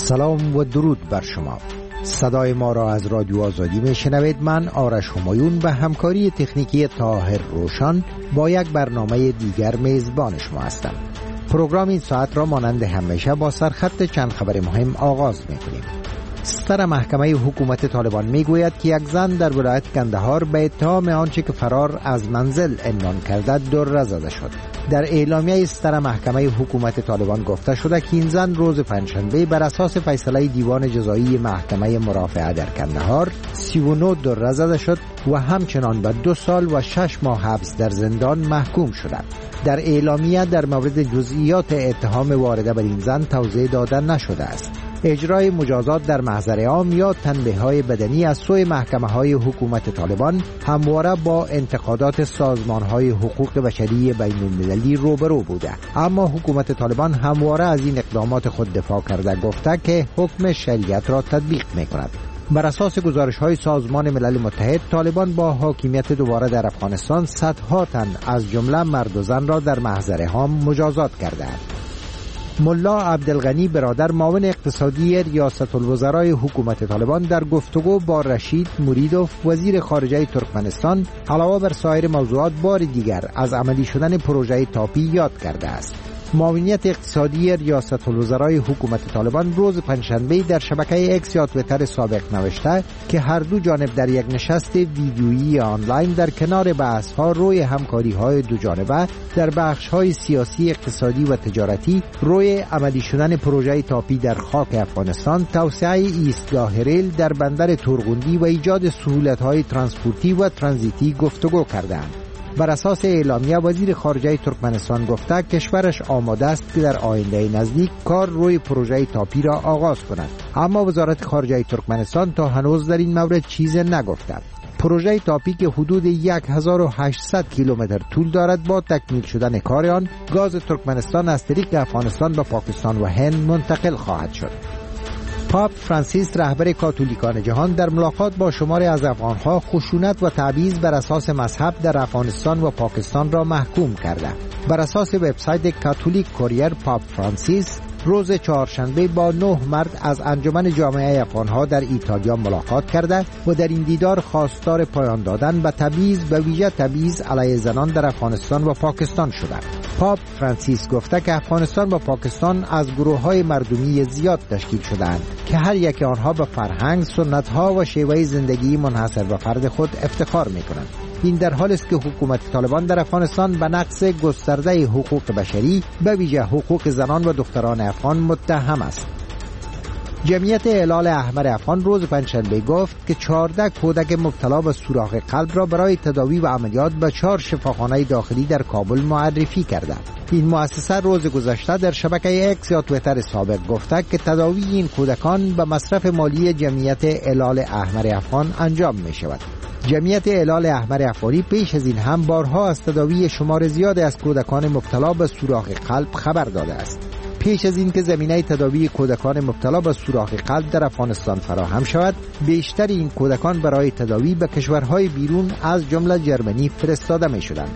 سلام و درود بر شما. صدای ما را از رادیو آزادی میشنوید. من آرش همایون و همکاری تکنیکی طاهر روشن با یک برنامه دیگر میزبان شما هستم. پروگرام این ساعت را مانند همیشه با سرخط چند خبر مهم آغاز میکنیم. ستر محکمه حکومت طالبان میگوید که یک زن در ولایت کندهار به اتهام آنچه که فرار از منزل عنوان کرده دره زده شد. در اعلامیه ستر محکمه حکومت طالبان گفته شده که این زن روز پنجشنبه بر اساس فیصله دیوان جزایی محکمه مرافعه در کندهار 39 دره زده شد و همچنان به 2 سال و 6 ماه حبس در زندان محکوم شده. در اعلامیه در مورد جزئیات اتهام وارده بر این زن توضیح داده نشده است. اجرای مجازات در محضر عام یا تنبیه‌های بدنی از سوی محکمه‌های حکومت طالبان همواره با انتقادات سازمان‌های حقوق بشری بین‌المللی روبرو بوده، اما حکومت طالبان همواره از این اقدامات خود دفاع کرده، گفته که حکم شریعت را تطبیق می‌کند. بر اساس گزارش‌های سازمان ملل متحد، طالبان با حاکمیت دوباره در افغانستان صدها تن از جمله مرد و زن را در محضر عام مجازات کرده‌اند. ملا عبدالغنی برادر، معاون اقتصادی ریاست الوزرای حکومت طالبان، در گفتگو با رشید موریدوف وزیر خارجه ترکمنستان علاوه بر سایر موضوعات بار دیگر از عملی شدن پروژه تاپی یاد کرده است. معاونیت اقتصادی ریاست الوزرای حکومت طالبان روز پنجشنبه در شبکه اکس یا توییتر سابق نوشته که هر دو جانب در یک نشست ویدیویی آنلاین در کنار بحث‌ها روی همکاری‌های دو جانبه در بخش‌های سیاسی، اقتصادی و تجارتی روی عملی شدن پروژه تاپی در خاک افغانستان، توسعه ایستگاه ریل در بندر تورغوندی و ایجاد سهولت‌های ترانسپورتی و ترانزیتی گفتگو کردند. بر اساس اعلامیه وزیر خارجه ترکمنستان گفته کشورش آماده است که در آینده نزدیک کار روی پروژه تاپی را آغاز کند، اما وزارت خارجه ترکمنستان تا هنوز در این مورد چیزی نگفته. پروژه تاپی که حدود 1800 کیلومتر طول دارد، با تکمیل شدن کار آن گاز ترکمنستان از طریق افغانستان به پاکستان و هند منتقل خواهد شد. پاپ فرانسیس، رهبر کاتولیکان جهان، در ملاقات با شماری از افغانها خشونت و تبعیض بر اساس مذهب در افغانستان و پاکستان را محکوم کرده. بر اساس وبسایت کاتولیک کوریر، پاپ فرانسیس روز چهارشنبه با 9 مرد از انجمن جامعه افغانها در ایتالیا ملاقات کرده و در این دیدار خواستار پایان دادن به تبعیض، به ویژه تبعیض علیه زنان در افغانستان و پاکستان شده. پاپ فرانسیس گفته که افغانستان و پاکستان از گروه‌های مردمی زیاد تشکیل شده‌اند که هر یک آنها به فرهنگ، سنت‌ها و شیوه زندگی منحصر به فرد خود افتخار می‌کنند. این در حالی است که حکومت طالبان در افغانستان به نقض گسترده حقوق بشری، به ویژه حقوق زنان و دختران افغان متهم است. جمعیت هلال احمر افغان روز پنجشنبه گفت که 14 کودک مبتلا به سوراخ قلب را برای تداوی و عملیات به 4 شفاخانه داخلی در کابل معرفی کرده. این مؤسسه روز گذشته در شبکه اکس یا توییتر سابق گفته که تداوی این کودکان به مصرف مالی جمعیت هلال احمر افغان انجام می شود. جمعیت هلال احمر افغانی پیش از این هم بارها از تداوی شمار زیاد از کودکان مبتلا به سوراخ قلب خبر داده است. پیش از این که زمینه تداوی کودکان مبتلا به سوراخ قلب در افغانستان فراهم شود، بیشتر این کودکان برای تداوی به کشورهای بیرون از جمله جرمنی فرستاده می شدند.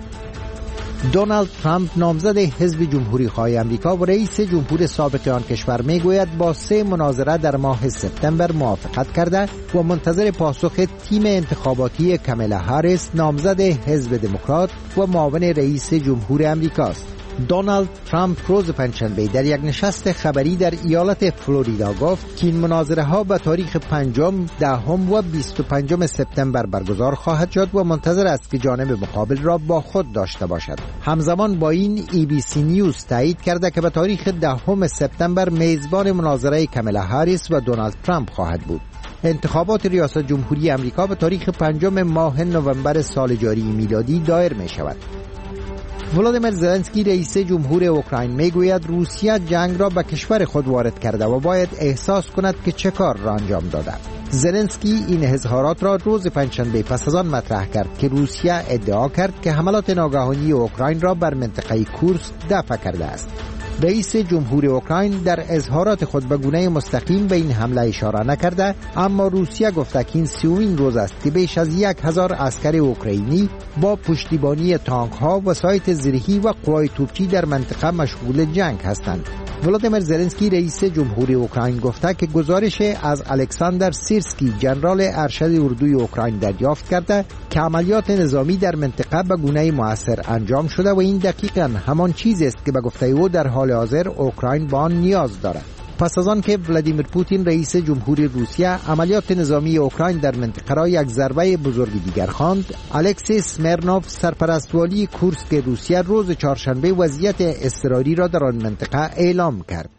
دونالد ترامپ، نامزد حزب جمهوری خواه آمریکا و رئیس جمهور سابق آن کشور، میگوید با 3 مناظره در ماه سپتامبر موافقت کرده و منتظر پاسخ تیم انتخاباتی کامالا هاریس، نامزد حزب دموکرات و معاون رئیس جمهور آمریکا است. دونالد ترامپ روز پنجشنبه در یک نشست خبری در ایالت فلوریدا گفت که این مناظره ها به تاریخ 5، 10 و 25 سپتامبر برگزار خواهد شد و منتظر است که جانب مقابل را با خود داشته باشد. همزمان با این ABC نیوز تایید کرده که به تاریخ 10 سپتامبر میزبان مناظره کامالا هاریس و دونالد ترامپ خواهد بود. انتخابات ریاست جمهوری آمریکا به تاریخ 5 ماه نوامبر سال جاری میلادی دایر می شود. ولادیمیر زلنسکی، رئیس جمهور اوکراین، میگوید روسیه جنگ را به کشور خود وارد کرده و باید احساس کند که چه کار را انجام داده. زلنسکی این اظهارات را روز پنجشنبه پس از آن مطرح کرد که روسیه ادعا کرد که حملات ناگهانی اوکراین را بر منطقه کورسک دفع کرده است. رئیس جمهور اوکراین در اظهارات خود به گونه مستقیم به این حمله اشاره نکرده، اما روسیه گفته که این 30مین روز است که بیش از 1000 عسکر اوکراینی با پشتیبانی تانک ها، وسایط زرهی و قوای توپچی در منطقه مشغول جنگ هستند. ولادیمیر زلنسکی رئیس جمهوری اوکراین گفته که گزارش از الکساندر سیرسکی ژنرال ارشد اردوی اوکراین دریافت کرده که عملیات نظامی در منطقه به گونه مؤثر انجام شده و این دقیقاً همان چیزی است که به گفته او در حال حاضر اوکراین به آن نیاز دارد. پس از آن که ولادیمیر پوتین رئیس جمهوری روسیه عملیات نظامی اوکراین در منطقه را یک ضربه بزرگ دیگر خواند، الکسی سمرنوف سرپرست والی کورسک روسیه روز چهارشنبه وضعیت اضطراری را در آن منطقه اعلام کرد.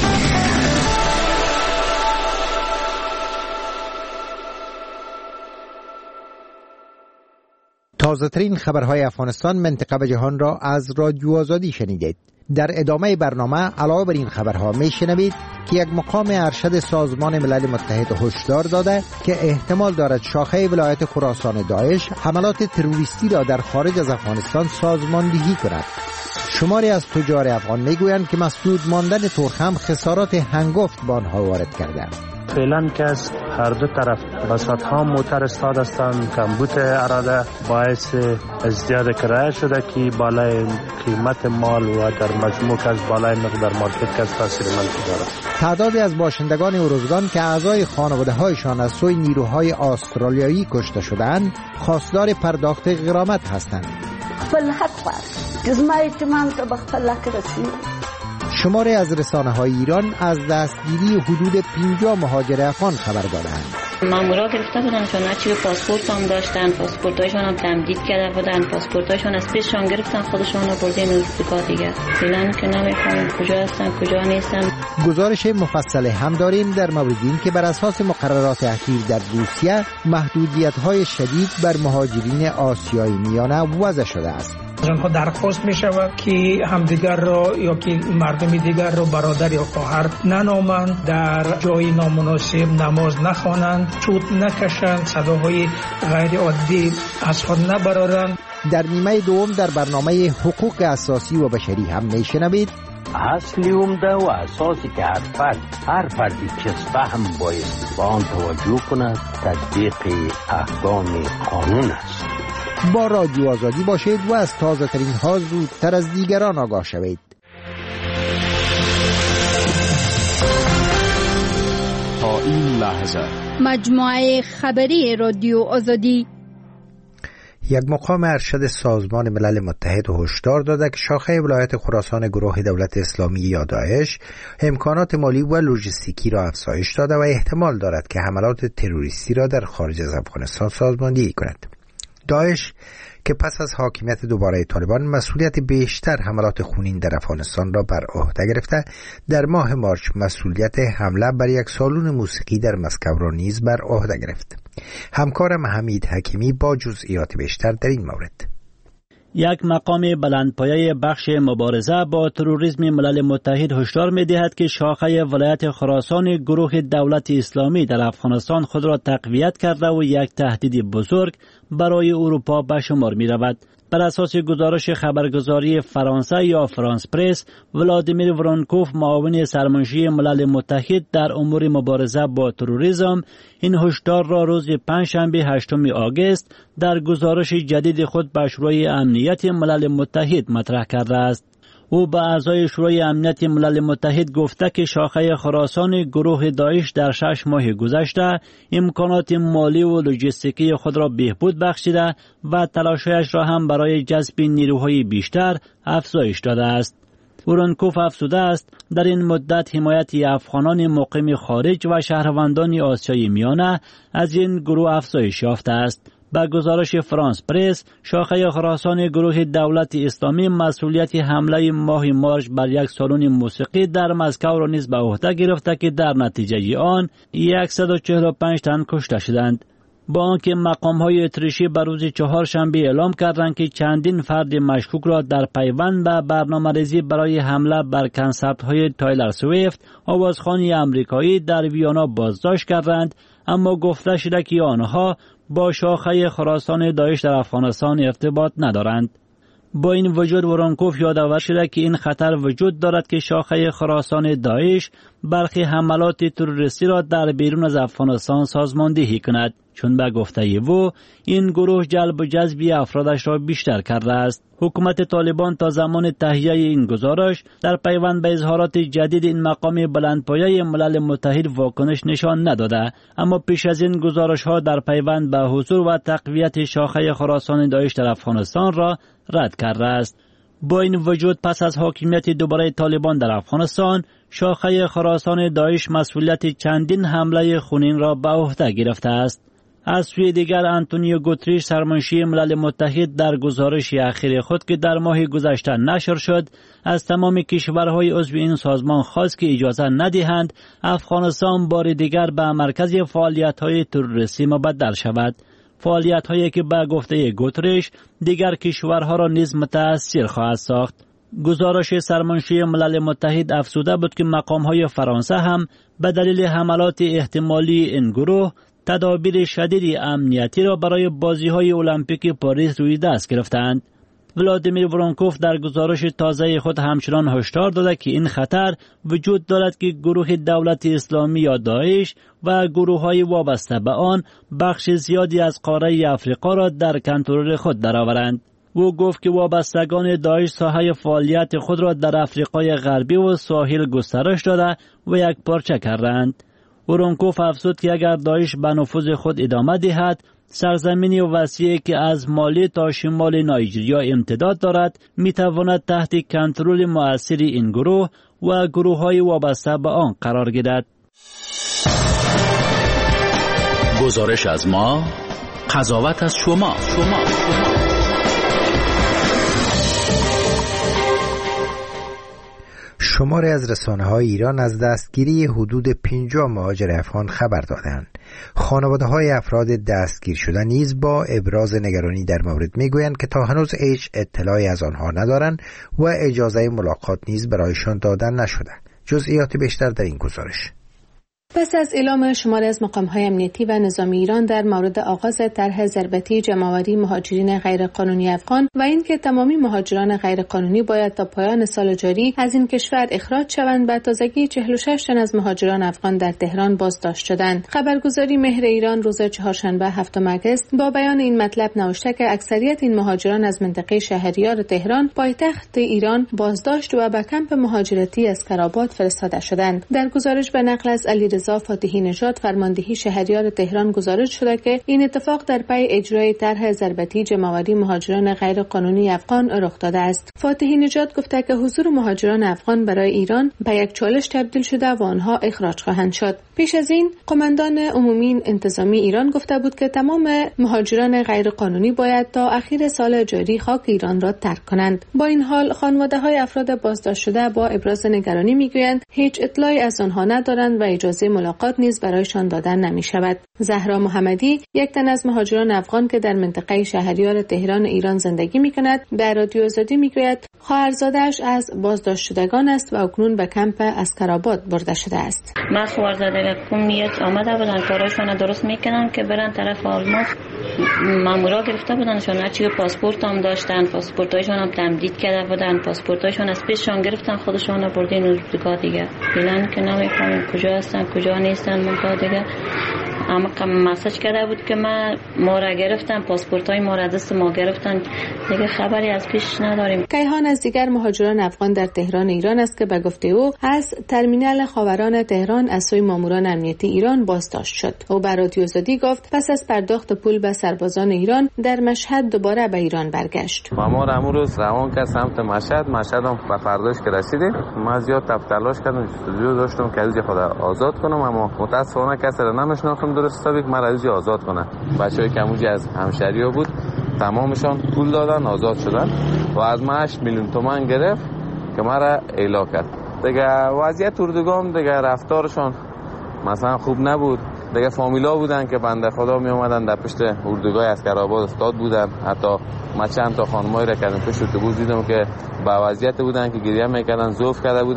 تازه ترین خبرهای افغانستان، منطقه و جهان را از رادیو آزادی شنیدید. در ادامه برنامه علاوه بر این خبرها میشنوید که یک مقام ارشد سازمان ملل متحد هشدار داده که احتمال دارد شاخه ولایت خراسان داعش حملات تروریستی را در خارج از افغانستان سازماندهی کند. شماری از تجار افغان میگویند که مسدود ماندن تورخم خسارات هنگفت به آنها وارد کرده. فعلا که از هر دو طرف بساط ها موتر استاد هستند، کمبود اراده باعث ازدیاد کرایه شده که بالای قیمت مال و در مجموع از بالای مقدار مارکت که از تاثیر منفی دارد. تعدادی از باشندگان اروزگان که اعضای خانواده هایشان از سوی نیروهای استرالیایی کشته شدند خواستار پرداخت غرامت هستند. خپل حق غواړي چې زما اطمینان ته به خپل حق رسیږي. شماری از رسانه‌های ایران از دستگیری حدود 50 مهاجر افغان خبر دادند. مامورا گرفته بودن چون هرچی پاسپورت هم داشتن، پاسپورتایشون هم تمدید کرده بودن، پاسپورتایشون از پیششان گرفتن خودشون رو بردن اروپا دیگه. فعلا که نمی‌فهمیم کجا هستن کجا نیستن. گزارش مفصل هم داریم در مورد این که بر اساس مقررات اخیر در روسیه محدودیت‌های شدید بر مهاجرین آسیایی میانه وضع شده است. آنها درخواست می شود که همدیگر را یا که مردم دیگر را برادر یا خواهر ننامند، در جای نامناسب نماز نخوانند، چوت نکشند، صداهای غیر عادی از خود نبرارند. در نیمه دوم در برنامه حقوق اساسی و بشری هم میشنوید اصلی عمده و اساسی که هر فردی که فهم باید با آن توجه کند تطبیق احکام قانون است. با رادیو آزادی باشید و از تازه ترین ها زودتر از دیگران آگاه شوید. تا این لحظه مجموعه خبری رادیو آزادی. یک مقام ارشد سازمان ملل متحد هشدار داده که شاخه ولایت خراسان گروه دولت اسلامی یا داعش امکانات مالی و لوجستیکی را افزایش داده و احتمال دارد که حملات تروریستی را در خارج از افغانستان سازماندهی کند. داعش که پس از حاکمیت دوباره طالبان مسئولیت بیشتر حملات خونین در افغانستان را بر عهده گرفته، در ماه مارچ مسئولیت حمله بر یک سالن موسیقی در مسکو را نیز بر عهده گرفت. همکارم حمید حکیمی با جزئیات بیشتر در این مورد. یک مقام بلندپایه بخش مبارزه با تروریسم ملل متحد هشدار می‌دهد که شاخه ولایت خراسان گروه دولت اسلامی در افغانستان خود را تقویت کرده و یک تهدید بزرگ برای اروپا به شمار می‌رود. بر اساس گزارش خبرگزاری فرانسه یا فرانس پرس، ولادیمیر ورونکوف معاون سرمنشی ملل متحد در امور مبارزه با تروریسم این هشدار را روز پنجشنبه 8 آگوست در گزارش جدید خود به شورای امنیت ملل متحد مطرح کرده است. او به اعضای شورای امنیت ملل متحد گفته که شاخه خراسان گروه داعش در 6 ماه گذشته امکانات مالی و لوجستیکی خود را بهبود بخشیده و تلاشش را هم برای جذب نیروهای بیشتر افزایش داده است. ورونکوف افزوده است در این مدت حمایت افغانان مقیم خارج و شهروندان آسیای میانه از این گروه افزایش یافته است. با گزارش فرانس پرس، شاخه خراسان گروه دولت اسلامی مسئولیت حمله ماه مارچ بر یک سالن موسیقی در مسکو را نیز به عهده گرفته که در نتیجه آن 145 تن کشته شدند. با آنکه مقام‌های اتریشی بر روز چهارشنبه اعلام کردند که چندین فرد مشکوک را در پیوند به برنامه‌ریزی برای حمله بر کنسرت‌های تایلر سویفت، آوازخوان آمریکایی در ویانا بازداشت کردند، اما گفته شده که آنها با شاخه خراسان داعش در افغانستان ارتباط ندارند. با این وجود ورونکوف یادآور شده که این خطر وجود دارد که شاخه خراسان داعش برخی حملات تروریستی را در بیرون از افغانستان سازماندهی کند. چون به گفته او این گروه جلب و جذب افرادش را بیشتر کرده است. حکومت طالبان تا زمان تهیه این گزارش در پیوند به اظهارات جدید این مقام بلندپایه ملل متحد واکنش نشان نداده، اما پیش از این گزارش ها در پیوند به حضور و تقویت شاخه خراسان داعش در افغانستان را رد کرده است. با این وجود پس از حاکمیت دوباره طالبان در افغانستان، شاخه خراسان داعش مسئولیت چندین حمله خونین را به عهده گرفته است. از سوی دیگر آنتونیو گوتریش سرمنشی ملل متحد در گزارش اخیر خود که در ماه گذشته نشر شد از تمام کشورهای عضو این سازمان خواست که اجازه ندهند افغانستان بار دیگر به مرکز فعالیت‌های تروریستی مبدل شود، فعالیت‌هایی که به گفته گوتریش دیگر کشورها را نیز متأثر خواهد ساخت. گزارش سرمنشی ملل متحد افزوده بود که مقام‌های فرانسه هم به دلیل حملات احتمالی این گروه تدابیر شدید امنیتی را برای بازی‌های المپیک پاریس روی دست گرفتند. ولادیمیر ورونکوف در گزارش تازه خود همچنان هشدار داده که این خطر وجود دارد که گروه دولت اسلامی یا داعش و گروه‌های وابسته به آن بخش زیادی از قاره افریقا را در کنترل خود درآورند. او گفت که وابستگان داعش ساحه فعالیت خود را در افریقای غربی و ساحل گسترش داده و یک پارچه کردند. ورونکوف افزود که اگر داعش به نفوذ خود ادامه دهد، سرزمینی وسیعی که از مالی تا شمال نایجریا امتداد دارد میتواند تحت کنترل مؤثر این گروه و گروه‌های وابسته به آن قرار گیرد. گزارش از ما، قضاوت از شما. شماری از رسانه‌های ایران از دستگیری حدود 50 مهاجر افغان خبر دادند. خانواده‌های افراد دستگیر شده نیز با ابراز نگرانی در مورد میگویند که تا هنوز هیچ اطلاعی از آنها ندارند و اجازه ملاقات نیز برایشان داده نشده. جزئیات بیشتر در این گزارش. پس از اعلام شماری از مقام‌های امنیتی و نظامی ایران در مورد آغاز طرح ضربتی جمع‌آوری مهاجرین غیرقانونی افغان و اینکه تمامی مهاجران غیرقانونی باید تا پایان سال جاری از این کشور اخراج شوند، به تازگی 46 تن از مهاجران افغان در تهران بازداشت شدند. خبرگزاری مهر ایران روز چهارشنبه 7 آگوست با بیان این مطلب نوشته که اکثریت این مهاجران از منطقه شهریار تهران پایتخت ایران بازداشت و به کمپ مهاجرتی اسکرآباد فرستاده شدند. در گزارش به نقل از علیرضا فاتحی نژاد فرماندهی شهریار تهران گزارش شده که این اتفاق در پی اجرای طرح ضربتی جمع‌آوری مهاجران غیرقانونی افغان رخ داده است. فاتحی نژاد گفته که حضور مهاجران افغان برای ایران به یک چالش تبدیل شده و آنها اخراج خواهند شد. پیش از این قماندان عمومی انتظامی ایران گفته بود که تمام مهاجران غیرقانونی باید تا اخیر سال جاری خاک ایران را ترک کنند. با این حال خانواده‌های افراد بازداشت شده با ابراز نگرانی میگویند هیچ اطلاعی از آنها ندارند و اجازه ملاقات نیز برایشان داده نمی شود. زهرا محمدی، یک تن از مهاجران افغان که در منطقه شهریار تهران ایران زندگی می کند، به رادیو آزادی می گوید خواهرزاده‌اش از بازداشت شدگان است و اکنون به کمپ اسکرآباد برده شده است. من خواهرزاده کمیت آمده بودن کارشون درست میکنن که برن طرف آلمان. مامورا گرفته بودنشون، هرچی پاسپورت هم داشتن، پاسپورتایشون هم تمدید کرده بودن، پاسپورتایشون از پیششان گرفتن خودشون رو بردن اونجا دیگه. فعلا که نمیفهمیم کجا هستن کجا نیستن. منتها دیگه اما مسیج کرده بود که ما را گرفتن، پاسپورتای ما را دست ما گرفتن، دیگه خبری از پیش نداریم. کیهان از دیگر مهاجران افغان در تهران ایران است که به گفته او از ترمینال خاوران تهران از سوی ماموران امنیتی ایران بازداشت شد. او به رادیو آزادی گفت پس از پرداخت پول به سربازان ایران در مشهد دوباره به ایران برگشت. مامور امروز روان که سمت مشهد هم به فرداش که رسیدیم، ما زیاد تلاش کردم، جستجو داشتم که از خود آزاد کنم، اما متاسفانه کسی را نمیشناختم درست حسابی که مرا از آزاد کنن. بچه‌ای که اونجا از همشهری‌ها بود تمامشان پول دادن آزاد شدن و از من 8 میلیون تومان گرفت که مرا ایلا کرد. دیگه وضعیت اردوگاه دیگه رفتارشون مثلا خوب نبود. دیگه فامیلا بودن که بنده خدا می اومدن در پشت اردوگاه اسکرآباد استاد بودن. حتی ما چند تا خانمایی را کردم پشت اتوبوس دیدم که با وضعیت بودن که گریه میکردن، ذوف کرده بودن.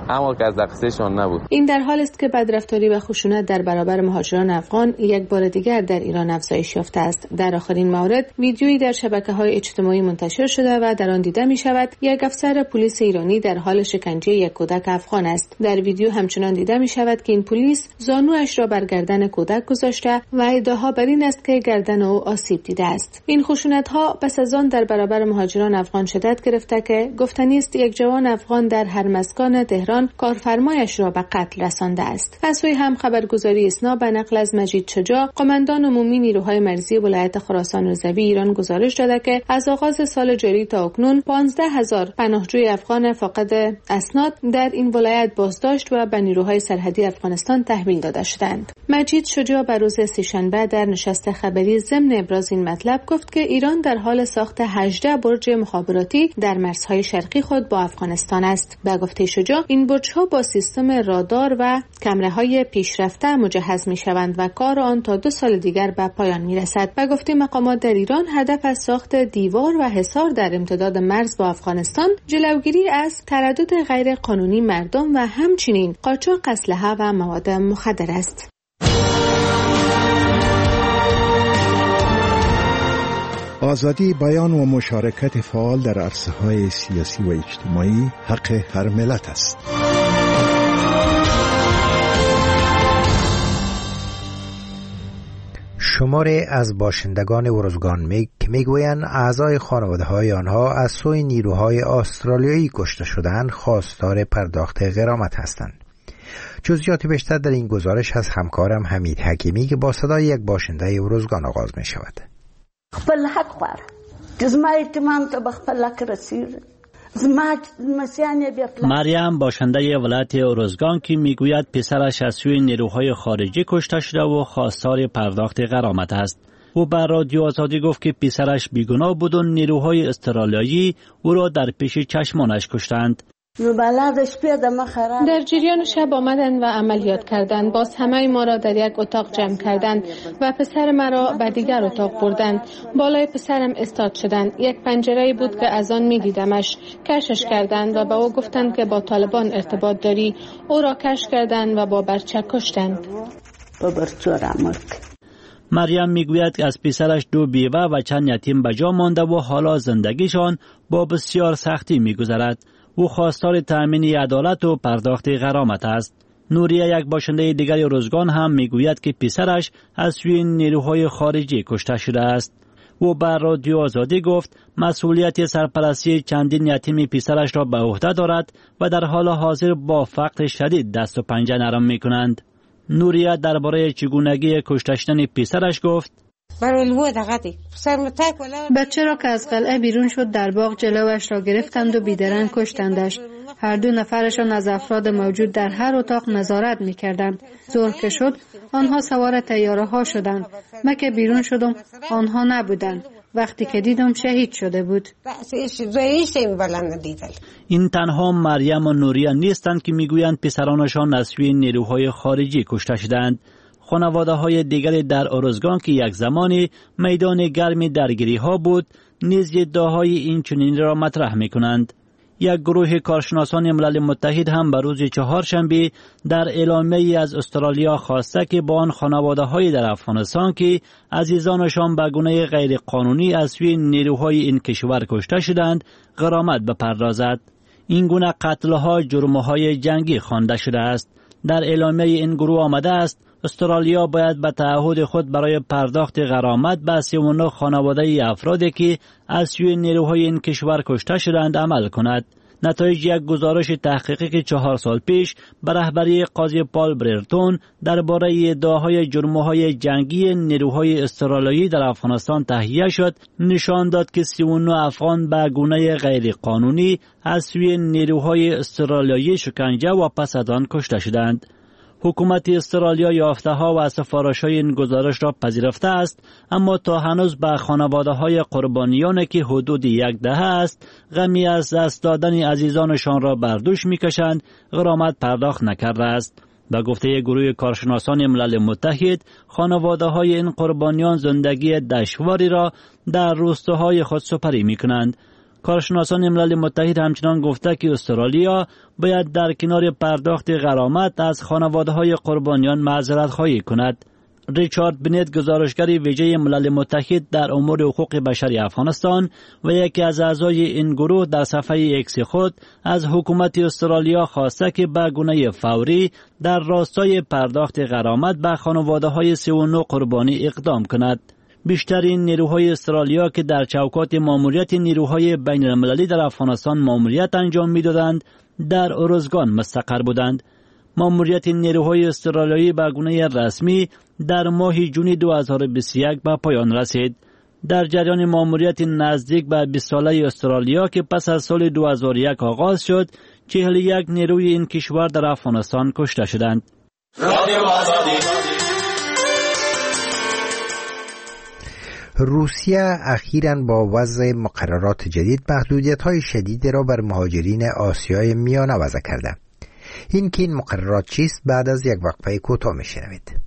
اما که از دقیقشان نبود. این در حال است که بدرفتاری و خشونت در برابر مهاجران افغان یک بار دیگر در ایران افزایش یافته است. در آخرین مورد ویدیویی در شبکه‌های اجتماعی منتشر شده و در آن دیده می‌شود یک افسر پلیس ایرانی در حال شکنجه یک کودک افغان است. در ویدیو همچنان دیده می‌شود که این پلیس زانویش را بر گردن کودک گذاشته و ادعا بر این است که گردن او آسیب دیده است. این خشونت‌ها پس از آن در برابر مهاجران افغان شدت گرفته که گفتنی است یک جوان افغان در هرمزگان تهران کارفرمایش را به قتل رسانده است. از سوی هم خبرگزاری اسنا به نقل از مجید شجاع قماندان عمومی نیروهای مرزی ولایت خراسان رضوی ایران گزارش داده که از آغاز سال جاری تا اکنون 15000 پناهجوی افغان فاقد اسناد در این ولایت بازداشت و به نیروهای سرحدی افغانستان تحویل داده شدند. مجید شجاع بر روز سه‌شنبه در نشست خبری ضمن ابراز این مطلب گفت که ایران در حال ساخت 18 برج مخابراتی در مرزهای شرقی خود با افغانستان است. به گفته شجاع این برج‌ها با سیستم رادار و کامراهای پیشرفته مجهز می‌شوند و کار آن تا 2 سال دیگر به پایان می‌رسد. به گفته مقامات در ایران هدف از ساخت دیوار و حصار در امتداد مرز با افغانستان جلوگیری از تردد غیر قانونی مردم و همچنین قاچاق اسلحه و مواد مخدر است. آزادی بیان و مشارکت فعال در عرصه‌های سیاسی و اجتماعی حق هر ملت است. شماری از باشندگان ارزگان میگویند اعضای خانواده‌های آنها از سوی نیروهای استرالیایی کشته شدند خواستار پرداخت غرامت هستند. جزئیات بیشتر در این گزارش از همکارم حمید حکیمی که با صدای یک باشنده ارزگان آغاز می شود. خپل حق خوار زما اتمام ته خپل حق رسید. مریم باشنده ولایت ارزگان که میگوید پسرش از سوی نیروهای خارجی کشته شده و خواستار پرداخت غرامت است. او بر رادیو آزادی گفت که پسرش بیگناه بود و نیروهای استرالیایی او را در پیش چشمانش کشتند. در جریان شب آمدند و عملیات کردند. باز همه ما را در یک اتاق جمع کردند و پسر مرا به دیگر اتاق بردند. بالای پسرم استاد شدند. یک پنجره بود که از آن می دیدمش. کشش کردند و به او گفتند که با طالبان ارتباط داری. او را کش کردند و با برچه کشتند. مریم میگوید که از پسرش 2 بیوه و چند یتیم به جا مانده و حالا زندگیشان با بسیار سختی میگذرد. او خواستار تأمین عدالت و پرداخت غرامت است. نوریه یک باشنده دیگر ارزگان هم میگوید که پسرش از سوی نیروهای خارجی کشته شده است. او بر رادیو آزادی گفت مسئولیت سرپرستی چندین یتیم پسرش را به عهده دارد و در حال حاضر با فقر شدید دست و پنجه نرم میکنند. نوریه درباره چگونگی کشته شدن پسرش گفت بچه را که از قلعه بیرون شد در باغ جلوش را گرفتند و بیدرنگ کشتندش. هر 2 نفرشان از افراد موجود در هر اتاق نظارت می‌کردند. ظهر که شد آنها سوار طیاره ها شدند. من که بیرون شدم آنها نبودند. وقتی که دیدم شهید شده بود. این تنها مریم و نوریه نیستند که میگویند پسرانشان از سوی نیروهای خارجی کشته شدند. خانواده های دیگری در ارزگان که یک زمانی میدان گرم درگیری ها بود نیز ادعاهای این چنین را مطرح می کنند. یک گروه کارشناسان ملل متحد هم به روز 4 شنبه در اعلامیه‌ای از استرالیا خواسته که با آن خانواده های در افغانستان که عزیزانشان به گونه غیر قانونی از سوی نیروهای این کشور کشته شدند غرامت بپردازد. این گونه قتل‌ها جرم‌های جنگی خوانده شده است. در اعلامیه این گروه آمده است استرالیا باید به تعهد خود برای پرداخت غرامت به 39 خانواده افرادی که از سوی نیروهای این کشور کشته شدند عمل کند. نتایج یک گزارش تحقیقی که 4 سال پیش به رهبری قاضی پال بررتون درباره ادعاهای جرم‌های جنگی نیروهای استرالیایی در افغانستان تهیه شد نشان داد که 39 افغان به گونه غیر قانونی از سوی نیروهای استرالیایی شکنجه و پس از آن کشته شدند. حکومت استرالیا یافته‌ها و سفارش‌های این گزارش را پذیرفته است، اما تا هنوز به خانواده‌های قربانیانی که حدود 10 دهه است غمی از دست دادن عزیزانشان را بر دوش می‌کشند غرامت پرداخت نکرده است. به گفته گروه کارشناسان ملل متحد خانواده‌های این قربانیان زندگی دشواری را در روستاهای خود سپری می‌کنند. کارشناسان ملل متحد همچنان گفته که استرالیا باید در کنار پرداخت غرامت از خانواده‌های قربانیان معذرت خواهی کند. ریچارد بنت، گزارشگر ویژه ملل متحد در امور حقوق بشری افغانستان و یکی از اعضای این گروه، در صفحه ایکس خود از حکومت استرالیا خواسته که به گونه فوری در راستای پرداخت غرامت به خانواده‌های 39 قربانی اقدام کند. بیشترین نیروهای استرالیا که در چوکات ماموریت نیروهای بین المللی در افغانستان ماموریت انجام می‌دادند، در اروزگان مستقر بودند. ماموریت نیروهای استرالیایی به گونه رسمی در ماه جون 2021 به پایان رسید. در جریان ماموریت نزدیک به 20 ساله استرالیا که پس از سال 2001 آغاز شد، 41 نیروی این کشور در افغانستان کشته شدند. روسیه اخیراً با وضع مقررات جدید محدودیت‌های شدیدی را بر مهاجرین آسیای میانه وضع کرده. این مقررات چیست؟ بعد از یک وقفه کوتاه میشنوید.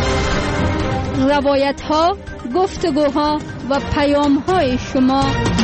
روایت‌ها، گفتگوها و پیام‌های شما.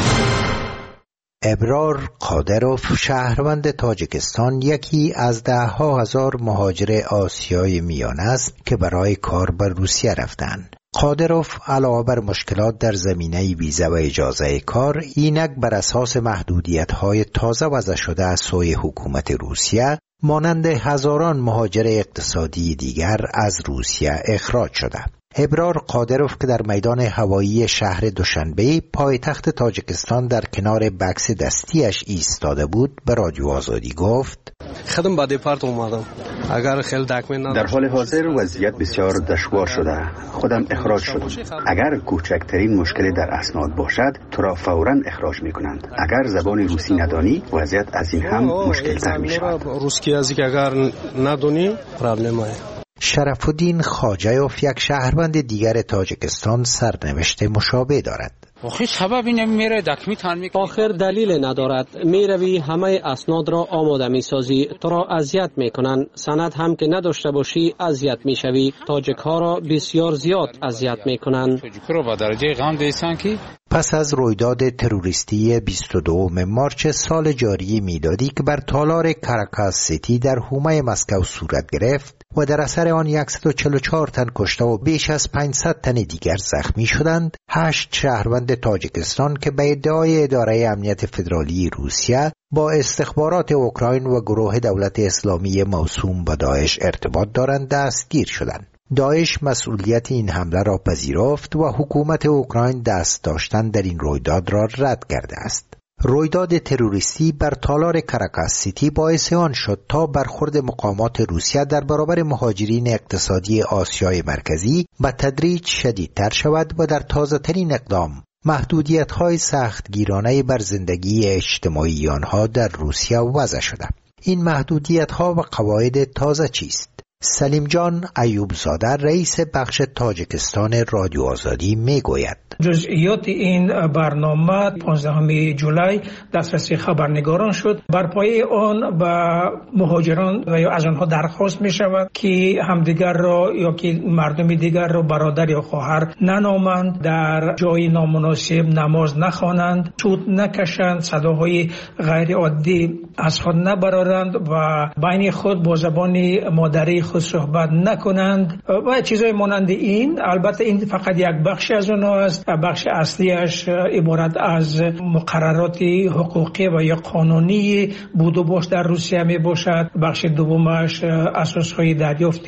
ابرار قادروف، شهروند تاجیکستان، یکی از ده‌ها هزار مهاجر آسیای میانه است که برای کار به روسیه رفتند. قادروف علاوه بر مشکلات در زمینه ویزا و اجازه کار، اینک بر اساس محدودیت‌های تازه وضع شده از سوی حکومت روسیه مانند هزاران مهاجر اقتصادی دیگر از روسیه اخراج شده. ابرار قادروف که در میدان هوایی شهر دوشنبه پایتخت تاجیکستان در کنار بکس دستیش ایستاده بود به رادیو آزادی گفت: خدم با دیپارت اومدم. اگر خیلی دکمه در حال حاضر وضعیت بسیار دشوار شده. خودم اخراج شدم. اگر کوچکترین مشکلی در اسناد باشد تو را فوراً اخراج میکنند. اگر زبان روسی ندانی وضعیت از این هم مشکل تر می شود. روسی ازیک اگر ندانی پرابلم است. شرف الدین خاجیوف، یک شهروند دیگر تاجیکستان، سرنوشت مشابه دارد. آخر دلیل ندارد. میروی همه اسناد را آماده میسازی، تو را اذیت میکنن. سند هم که نداشته باشی اذیت میشوی. تاجیک ها را بسیار زیاد اذیت میکنن. پس از رویداد تروریستی 22 مارچ سال جاری میلادی که بر تالار کاراکاس سیتی در حومه مسکو صورت گرفت و در اثر آن 144 تن کشته و بیش از 500 تن دیگر زخمی شدند، 8 شهروند تاجیکستان که به ادعای اداره امنیت فدرالی روسیه با استخبارات اوکراین و گروه دولت اسلامی موسوم به داعش ارتباط دارند دستگیر شدند. داعش مسئولیت این حمله را پذیرفت و حکومت اوکراین دست داشتن در این رویداد را رد کرده است. رویداد تروریستی بر تالار کاراکاس سیتی باعث آن شد تا برخورد مقامات روسیه در برابر مهاجرین اقتصادی آسیای مرکزی به تدریج شدیدتر شود و در تازه‌ترین اقدام محدودیت‌های سختگیرانه بر زندگی اجتماعی آنها در روسیه وضع شده. این محدودیت‌ها و قواعد تازه چیست؟ سلیم جان ایوب زاده، رئیس بخش تاجیکستان رادیو آزادی میگوید: جزئیات این برنامه 15 جولای دسترسی خبرنگاران شد. بر پایه آن به مهاجران و یا از آنها درخواست می شود که همدیگر را یا که مردم دیگر را برادر یا خواهر ننامند، در جای نامناسب نماز نخوانند، سود نکشند، صداهای غیر عادی از خود نبرارند و بین خود با زبان مادری خود صحبت نکنند و چیزهای مانند این. البته این فقط یک بخش از اونها است. بخش اصلیش عبارت از مقررات حقوقی و یا قانونی بود و باش در روسیه می باشد. بخش دومش اساسهای دریافت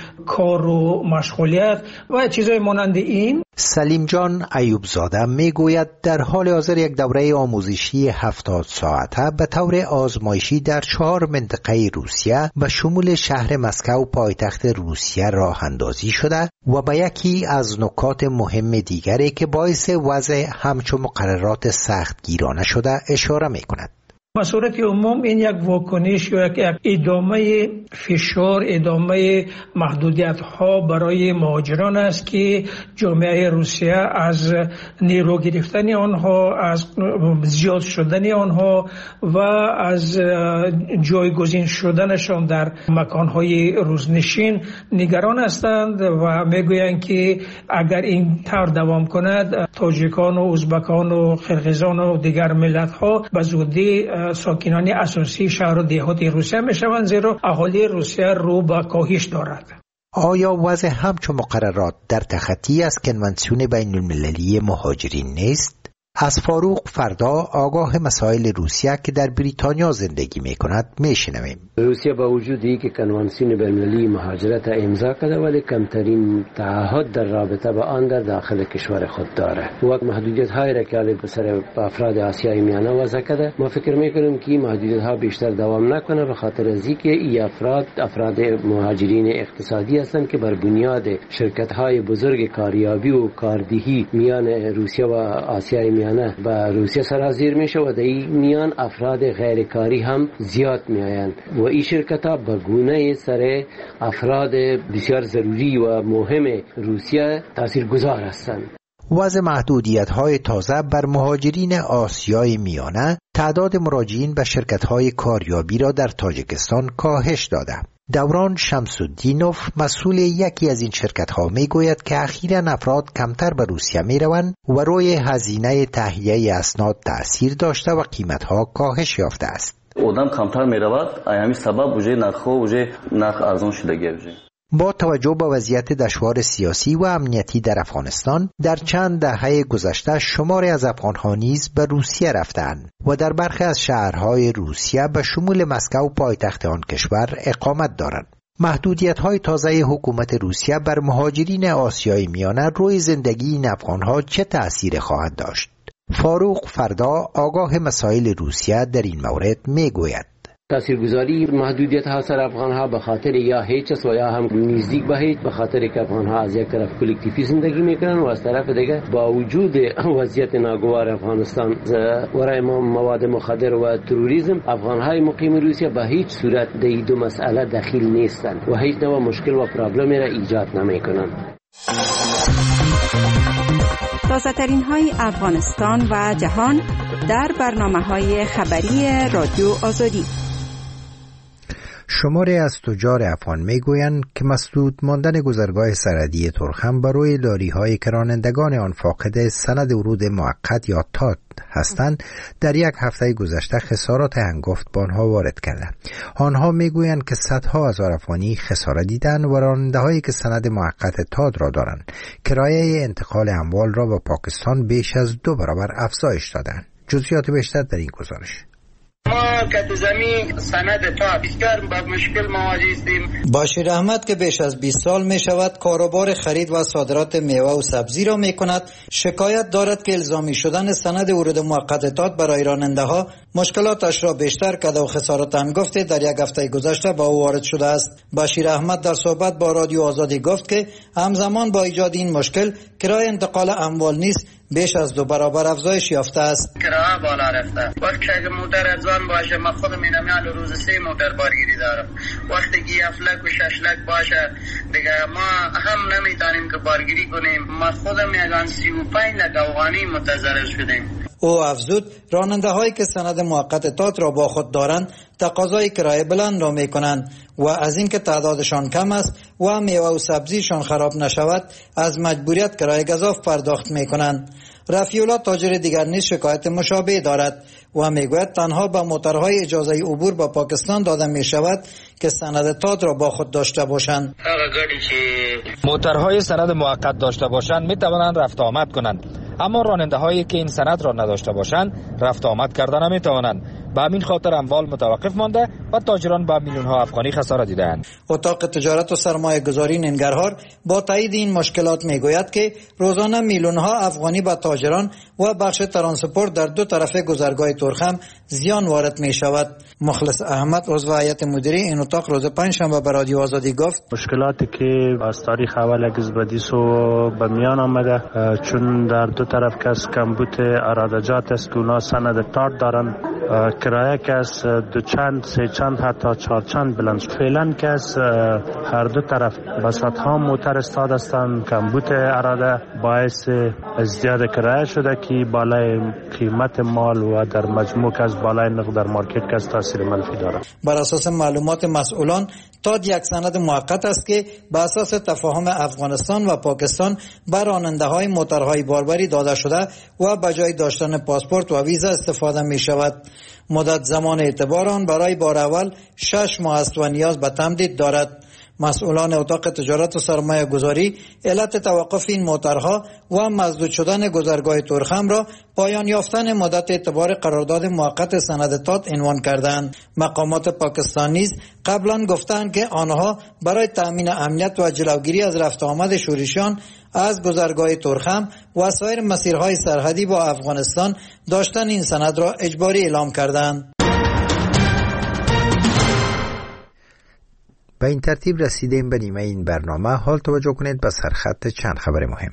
کار و مشغولیت و چیزهای مانند این. سلیم جان ایوب زاده می گوید در حال حاضر یک دوره آموزشی 70 ساعته به طور آزمایشی در 4 منطقه روسیه و شمول شهر مسکو پایتخت روسیه راه اندازی شده و به یکی از نکات مهم دیگری که باعث وضع همچون مقررات سختگیرانه شده اشاره می کند. به صورت عموم این یک واکنش یا یک ادامه فشار، ادامه محدودیت ها برای مهاجران است که جامعه روسیه از نیرو گرفتن آنها، از زیاد شدن آنها و از جایگزین شدنشان در مکانهای روزنشین نگران هستند و میگویند که اگر این طور دوام کند تاجیکان و ازبکان و قرقیزان و دیگر ملت ها به زودی ساکنان اساسی شهر و دهات روسیه میشوند، زیرا اهالی روسیه رو به کاهش دارد. آیا وضع همچون مقررات در تخطی از کنوانسیون بین المللی مهاجرین نیست؟ از فاروق فردا آگاه مسائل روسیه که در بریتانیا زندگی می کند می شنویم. روسیه با وجود اینکه کنوانسیون بین المللی مهاجرت امضا کرده ولی کمترین تعهد در رابطه با آن در داخل کشور خود داره و محدودیت هایی را که به سر افراد آسیای میانه وضع کرده. ما فکر میکنیم که محدودیت ها بیشتر دوام نکنه به خاطر از اینکه این افراد مهاجرین اقتصادی هستند که بر بنیاد شرکت های بزرگ کاریابی و کاردهی میان روسیه و آسیای میانه با روسیه سرازیر میشه و در این میان افراد غیرکاری هم زیاد میآیند و این شرکت ها به گونه سر افراد بسیار ضروری و مهم روسیه تاثیرگذار هستند. وضع محدودیت‌های تازه بر مهاجرین آسیای میانه تعداد مراجعین به شرکت‌های کاریابی را در تاجیکستان کاهش داده. دوران شمس‌الدینوف مسئول یکی از این شرکت‌ها میگوید که اخیراً افراد کمتر به روسیه میروند و روی هزینه تهیه اسناد تأثیر داشته و قیمت‌ها کاهش یافته است. آدم کمتر میرود، همین سبب وجه نرخ ارزان شدگی وجه. با توجه به وضعیت دشوار سیاسی و امنیتی در افغانستان، در چند دهه گذشته شماری از افغان‌ها نیز به روسیه رفتند و در برخی از شهرهای روسیه به شمول مسکو پایتخت آن کشور اقامت دارند. محدودیت‌های تازه حکومت روسیه بر مهاجرین آسیای میانه روی زندگی این افغان‌ها چه تأثیری خواهد داشت؟ فاروق فردا آگاه مسائل روسیه در این مورد میگوید. تاثیرگذاری محدودیت ها سر افغان ها به خاطر یا هیچ است و یا هم نزدیک به هیچ، به خاطر که افغان ها از یک طرف کلکتیفی زندگی میکنن و از طرف دیگه با وجود وضعیت ناگوار افغانستان ورای مواد مخدر و تروریسم، افغان های مقیم روسیه به هیچ صورت در این دو مسئله دخیل نیستند و هیچ نوع مشکل و پرابلمی را ایجاد نمیکنند. تازه ترین های افغانستان و جهان در برنامه‌های خبری رادیو آزادی. شماری از تجار افغان میگویند که مسدود ماندن گذرگاه سرحدی ترخم برای لاری‌های که رانندگان آن فاقد سند ورود موقت یا تات هستند در یک هفته گذشته خسارات هنگفت به آنها وارد کرده. آنها میگویند که صدها هزار افغانی خسارت دیدند و راننده‌هایی که سند موقت تات را دارند کرایه انتقال اموال را به پاکستان بیش از 2 برابر افزایش دادند. جزئیات بیشتر در این گزارش. ما که زمین سند تا بسیار با مشکل مواجه هستیم. باشیر احمد که بیش از 20 سال می شود کاروبار خرید و صادرات میوه و سبزی را می کند، شکایت دارد که الزامی شدن سند ورود موقت تات برای راننده ها مشکلاتش را بیشتر کرده و خسارات هنگفت در یک هفته گذشته با او وارد شده است. باشیر احمد در صحبت با رادیو آزادی گفت که همزمان با ایجاد این مشکل کرایه انتقال اموال نیز بیش از 2 برابر افزایش یافته است. کرایه بالا رفته. وقتی که موتر ارزان باشه، من خودم اینم روز 3 موتر بارگیری دارم. وقتی که 7 لک و 6 لک باشه دیگه ما هم نمیتونیم که بارگیری کنیم. ما خودم یگان 35 لک افغانی متضرر شدیم. او افزود راننده هایی که سند موقت تات را با خود دارند تقاضای کرایه بلند را می کنند و از اینکه تعدادشان کم است و میوه و سبزیشان خراب نشود از مجبوریت کرایه گزاف پرداخت می کنند. رفیع‌الله تاجر دیگر نیز شکایت مشابه دارد و میگوید تنها به موترهای اجازه عبور به پاکستان داده می شود که سند تات را با خود داشته باشند. موترهای سند موقت داشته باشند می توانند رفت آمد کنند، اما راننده هایی که این سند را نداشته باشند رفت آمد کردن نمی توانند. به همین خاطر اموال متوقف مانده و تاجران با میلیون ها افغانی خسارت دیدند. اتاق تجارت و سرمایه گذاری ننگرهار با تایید این مشکلات میگوید که روزانه میلیون ها افغانی به تاجران و بخش ترانسپورت در دو طرف گذرگاه ترخم زیان وارد می شود. مخلص احمد عضو هیئت مدیره این اتاق روز پنجشنبه به رادیو آزادی گفت مشکلاتی که از تاریخ اول گزبدیس به میان آمده، چون در دو طرف کس کمبود ارادجات است که اونا سند تارت دارن، کرایه کس دو چند سه چند حتی چهار چند بلند. فعلا کس هر دو طرف بساط ها موتر استاد هستند، کمبود اراده باعث ازدیاد کرایه شده که بالای قیمت مال و در مجموع کس بالای نرخ در مارکت کس تاثیر منفی دارد. بر اساس معلومات مسئولان تاد یک سند موقت است که به اساس تفاهم افغانستان و پاکستان بر راننده های موترهای باربری داده شده و به جای داشتن پاسپورت و ویزا استفاده می شود. مدت زمان اعتبار آن برای بار اول 6 ماه است و نیاز به تمدید دارد. مسئولان اتاق تجارت و سرمایه گذاری علت توقف این موترها و مسدود شدن گذرگاه ترخم را پایان یافتن مدت اعتبار قرارداد موقت سند تات عنوان کردند. مقامات پاکستان نیز قبلا گفتند که آنها برای تأمین امنیت و جلوگیری از رفت آمد شورشیان از گذرگاه ترخم و سایر مسیرهای سرحدی با افغانستان داشتن این سند را اجباری اعلام کردند. به این ترتیب رسیدیم به نیمه این برنامه. حال توجه کنید به سرخط چند خبر مهم.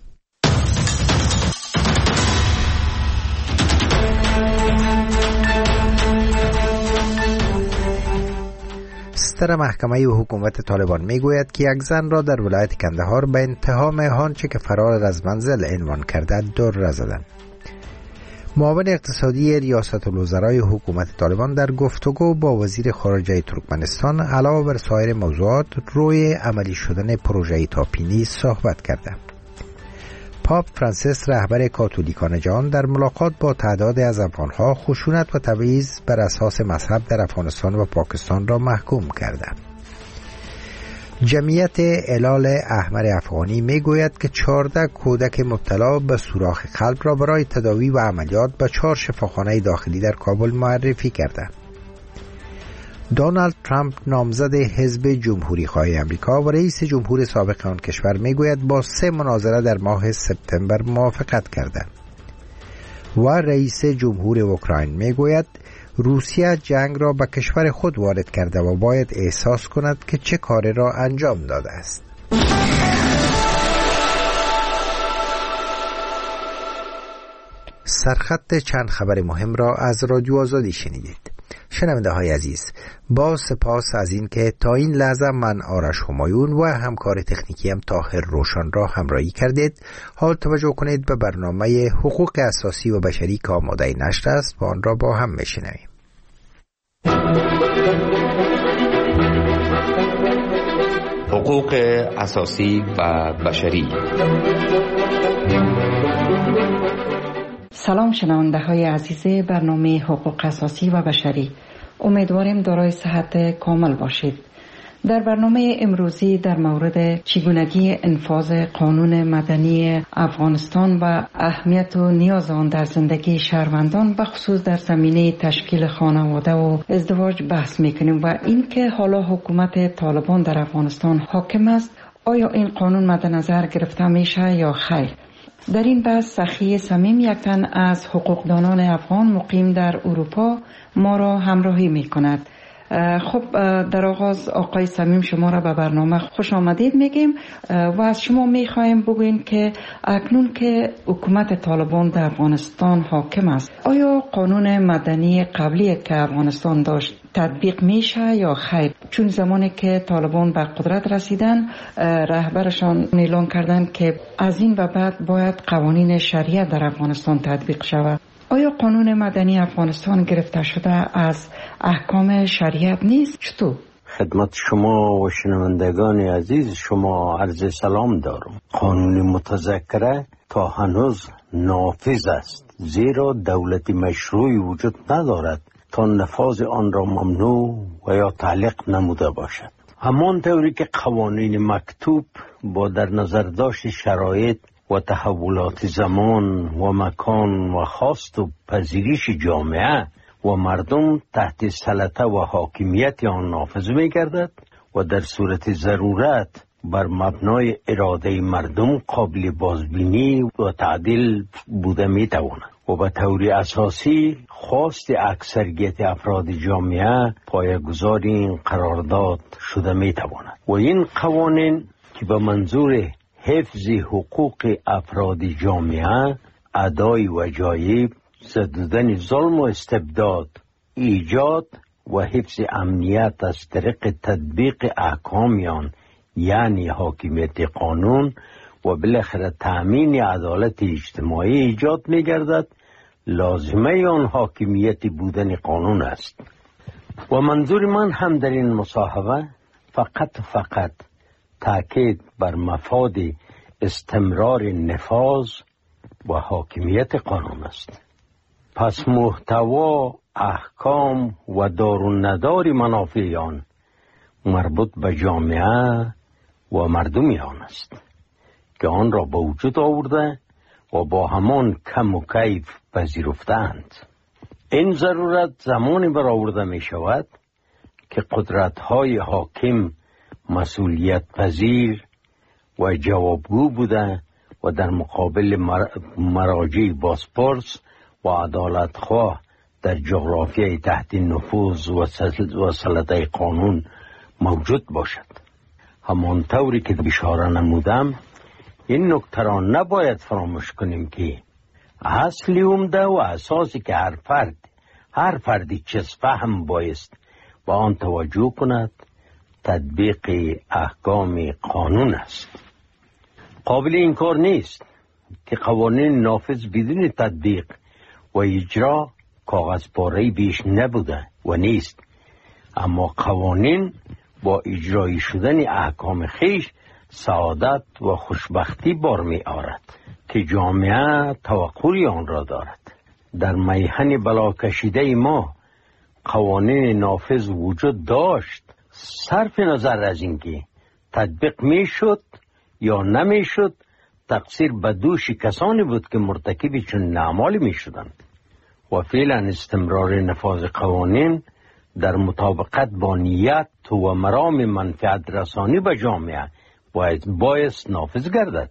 ستر محکمه و حکومت طالبان میگوید که یک زن را در ولایت کندهار به اتهام آنچه که فرار از منزل عنوان کرده دار زدند. معاون اقتصادی ریاست الوزرای حکومت طالبان در گفتگو با وزیر خارجه ترکمنستان علاوه بر سایر موضوعات روی عملی شدن پروژه تاپینی صحبت کرده. پاپ فرانسیس رهبر کاتولیکان جهان در ملاقات با تعدادی از افغانها خشونت و تبعیض بر اساس مذهب در افغانستان و پاکستان را محکوم کرده. جمعیت هلال احمر افغانی میگوید که 14 کودک مبتلا به سوراخ قلب را برای تداوی و عملیات به 4 شفاخانه داخلی در کابل معرفی کرده. دونالد ترامپ نامزد حزب جمهوری خواه امریکا و رئیس جمهور سابق آن کشور میگوید با 3 مناظره در ماه سپتامبر موافقت کرده و رئیس جمهور اوکراین میگوید روسیه جنگ را به کشور خود وارد کرده و باید احساس کند که چه کاری را انجام داده است. سرخط چند خبر مهم را از رادیو آزادی شنیدید. شنونده های عزیز، با سپاس از این که تا این لحظه من آرش همایون و همکار تکنیکیم طاهر روشن را همراهی کردید. حال توجه کنید به برنامه حقوق اساسی و بشری که آماده نشر است و آن را با هم میشنویم. حقوق اساسی و بشری. سلام شنونده های عزیز برنامه حقوق اساسی و بشری، امیدواریم دارای صحت کامل باشید. در برنامه امروزی در مورد چگونگی انفاذ قانون مدنی افغانستان و اهمیت و نیاز آن در زندگی شهروندان به خصوص در زمینه تشکیل خانواده و ازدواج بحث میکنیم و اینکه حالا حکومت طالبان در افغانستان حاکم است، آیا این قانون مد نظر گرفته میشه یا خیر؟ در این بحث سخی صمیم یک تن از حقوقدانان افغان مقیم در اروپا ما را همراهی می کند. خب در آغاز آقای صمیم شما را به برنامه خوش آمدید میگیم و از شما میخوایم بگوین که اکنون که حکومت طالبان در افغانستان حاکم است، آیا قانون مدنی قبلی که افغانستان داشت تطبیق میشه یا خیر؟ چون زمانی که طالبان به قدرت رسیدن رهبرشان اعلان کردند که از این و بعد باید قوانین شریعت در افغانستان تطبیق شود. آیا قانون مدنی افغانستان گرفته شده از احکام شریعت نیست؟ چطور؟ خدمت شما و شنوندگان عزیز شما عرض سلام دارم. قانون متذکره تا هنوز نافذ است، زیرا دولت مشروعی وجود ندارد تا نفاذ آن را ممنوع و یا تعلیق نموده باشد. همان طوری که قوانین مکتوب با در نظر داشت شرایط و تحولات زمان و مکان و خواست و پذیرش جامعه و مردم تحت سلطه و حاکمیت آن نافذ می گردد و در صورت ضرورت بر مبنای اراده مردم قابل بازبینی و تعدیل بوده میتواند و به طور اساسی خواست اکثریت افراد جامعه پایه‌گذار این قرارداد شده میتواند و این قوانین که به منظور حفظ حقوق افراد جامعه، ادای وجایب، ضد ظلم و استبداد، ایجاد و حفظ امنیت از طریق تطبیق احکامیان یعنی حاکمیت قانون و بالاخره تأمین عدالت اجتماعی ایجاد می گردد، لازمه آن حاکمیت بودن قانون است. و منظور من هم در این مصاحبه فقط تاکید بر مفاد استمرار نفاذ و حاکمیت قانون است. پس محتوا، احکام و دار و ندار منافع آن مربوط به جامعه و مردم آن است که آن را به وجود آورده و با همان کم و کیف پذیرفتند. این ضرورت زمانی برآورده می شود که قدرت‌های حاکم مسئولیت پذیر و جوابگو بوده و در مقابل مراجع بازپرس و عدالتخواه در جغرافیای تحت نفوذ و سلطه قانون موجود باشد. همانطوری که اشاره نمودم، این نکته را نباید فراموش کنیم که اصلی عمده و اساسی که هر فردی چیز فهم بایست با آن توجه کند تطبیق احکام قانون است. قابل انکار نیست که قوانین نافذ بدون تطبیق و اجرا کاغذ پاره بیش نبوده و نیست، اما قوانین با اجرایی شدن احکام خیش سعادت و خوشبختی بار می آورد که جامعه توقعی آن را دارد. در میهن بلا کشیده ما قوانین نافذ وجود داشت، صرف نظر از اینکه تطبیق می شد یا نمی شد، تقصیر به دوش کسانی بود که مرتکب چون اعمالی می شدند و فعلا استمرار نفاذ قوانین در مطابقت با نیت و مرام منفعت رسانی به جامعه باید نافذ گردد.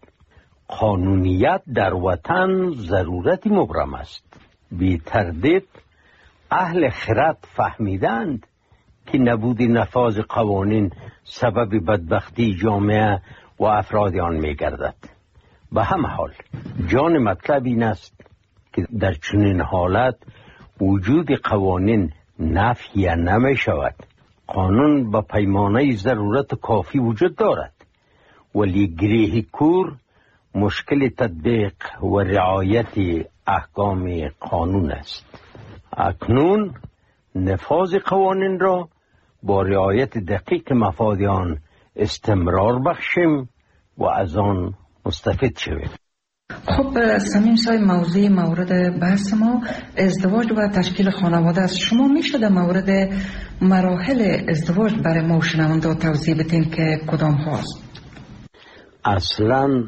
قانونیت در وطن ضرورتی مبرم است. بی تردید اهل خرد فهمیدند که نبود نفاذ قوانین سبب بدبختی جامعه و افراد آن می گردد. به همه حال جان مطلب این است که در چنین حالت وجود قوانین نفی نمی شود. قانون به پیمانه ضرورت کافی وجود دارد، ولی گریه کور مشکل تطبیق و رعایت احکام قانون است. اکنون نفاذ قوانین را با رعایت دقیق مفاد آن استمرار بخشیم و از آن مستفید شویم. خب سمیم صاحب، موضوع مورد بحث ما ازدواج و تشکیل خانواده است. شما میشه در مورد مراحل ازدواج برای ما شنونده توضیح بدین که کدام هاست؟ اصلا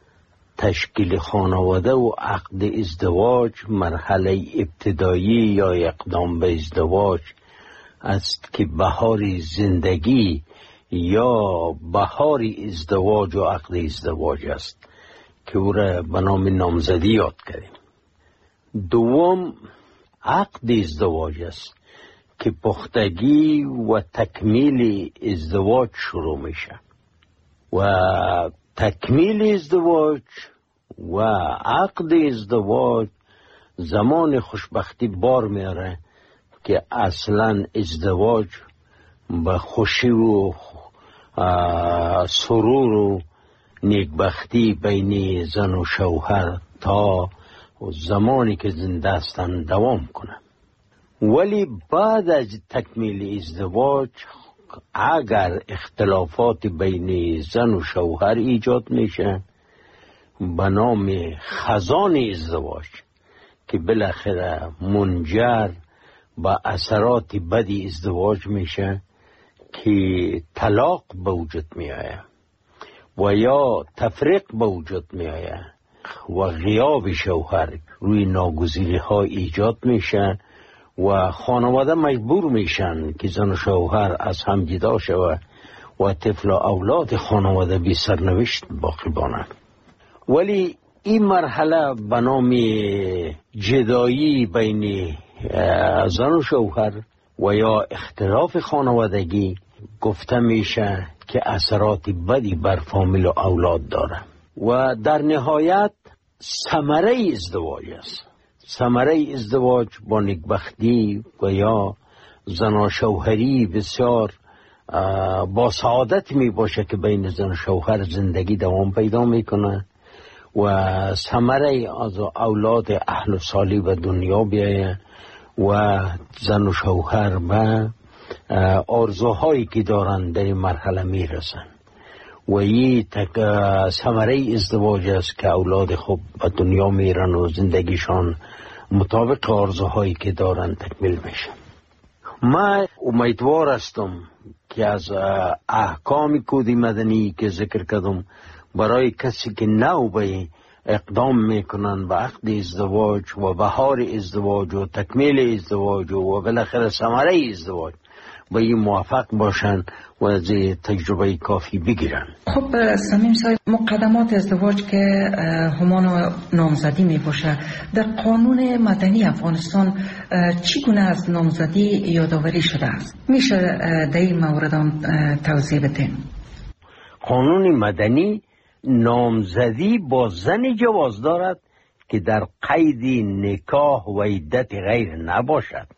تشکیل خانواده و عقد ازدواج مرحله ابتدایی یا اقدام به ازدواج است که بهار زندگی یا بهار ازدواج و عقد ازدواج است که او را به نام نامزدی یاد کردیم. دوم عقد ازدواج است که پختگی و تکمیل ازدواج شروع میشه و تکمیل ازدواج و عقد ازدواج زمان خوشبختی بار میاره که اصلا ازدواج به خوشی و سرور و نیکبختی بین زن و شوهر تا زمانی که زنده هستند دوام کنه. ولی بعد از تکمیل ازدواج اگر اختلافات بین زن و شوهر ایجاد میشه به نام خزان ازدواج که بالاخره منجر به اثرات بدی ازدواج میشه که طلاق به وجود میآید و یا تفریق به وجود میآید و غیاب شوهر روی ناگزیری ها ایجاد میشه و خانواده مجبور میشن که زن و شوهر از هم جدا شود و طفل و اولاد خانواده بی سرنوشت باقی مانند. ولی این مرحله به نام جدایی بین زن و شوهر و یا اختلاف خانوادگی گفته میشه که اثرات بدی بر فامیل و اولاد داره و در نهایت ثمره ازدواج است. ثمره ازدواج با نیکبختی و یا زناشوهری بسیار با سعادت می باشه که بین زن و شوهر زندگی دوام پیدا میکنه و ثمره از اولاد اهل و صالح به دنیا بیایه و زن و شوهر به آرزوهایی که دارن در این مرحله میرسن و این ثمره ازدواج است که اولاد خوب به دنیا میرن و زندگیشان مطابق آرزوهایی که دارن تکمیل میشه. من امیدوار هستم که از احکام کود مدنی که ذکر کردم برای کسی که نو به اقدام میکنن به عقد ازدواج و بهار ازدواج و تکمیل ازدواج و بالاخره ثمره ازدواج به این موافق باشن و از تجربه کافی بگیرن. خب صمیم صاحب، مقدمات ازدواج که همان نامزدی می باشه، در قانون مدنی افغانستان چگونه از نامزدی یادآوری شده است؟ میشه در این مورد توضیح بدین؟ قانون مدنی نامزدی با زن جواز دارد که در قید نکاح و عدت غیر نباشد.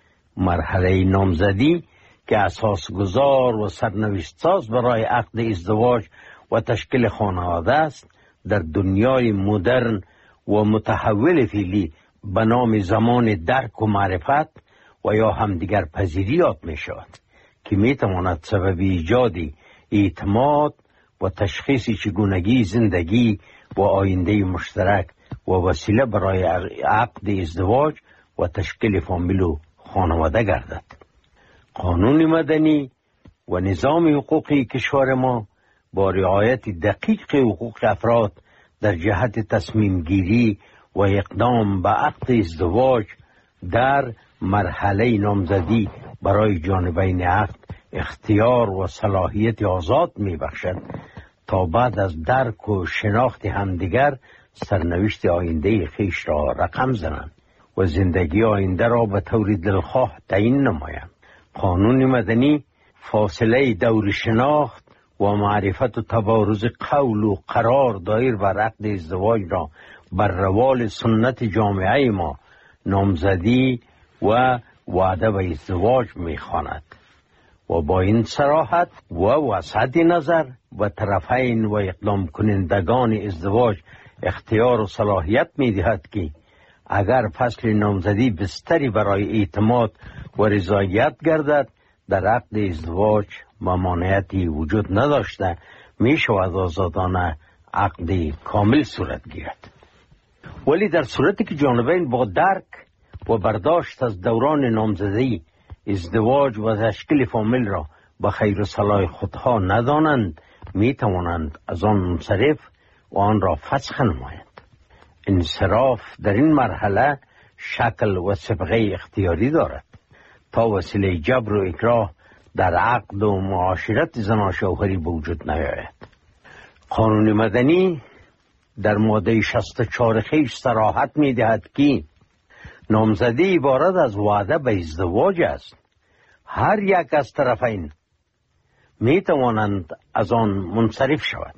مرحله نامزدی که اساس گذار و سرنوشت ساز برای عقد ازدواج و تشکیل خانواده است، در دنیای مدرن و متحول فعلی به نام زمان درک و معرفت و یا همدیگر پذیری یاد می شود که می تواند سبب ایجاد اعتماد و تشخیص چگونگی زندگی و آینده مشترک و وسیله برای عقد ازدواج و تشکیل فامیل و خانواده گردد. قانون مدنی و نظام حقوقی کشور ما با رعایت دقیق حقوق افراد در جهت تصمیم گیری و اقدام به عقد ازدواج در مرحله نامزدی برای جانبین عقد اختیار و صلاحیت آزاد می بخشد تا بعد از درک و شناخت همدیگر سرنوشت آینده خیش را رقم زنند و زندگی آینده را به طور دلخواه تعیین نمایند. قانون مدنی فاصله دور شناخت و معرفت و تبارز قول و قرار دایر بر عقد ازدواج را بر روال سنت جامعه ما نامزدی و وعده به ازدواج می‌خواند و با این صراحت و وسعت نظر و طرفین و اقدام کنندگان ازدواج اختیار و صلاحیت می‌دهد که اگر فصل نامزدی بستری برای اعتماد و رضایت گردد، در عقد ازدواج ممانعتی وجود نداشته می شود آزادانه عقد کامل صورت گیرد. ولی در صورتی که جانبین با درک و برداشت از دوران نامزدی ازدواج و تشکیل فامیل را به خیر و صلاح خودها ندانند، می توانند از آن منصرف و آن را فسخ نمایند. انصراف در این مرحله شکل و صبغه اختیاری دارد تا وسیله جبر و اکراه در عقد و معاشرت زناشوهری به وجود نیاید. قانون مدنی در ماده 64 خیش صراحت می دهد که نامزدی عبارت از وعده به ازدواج است. هر یک از طرفین می توانند از آن منصرف شود.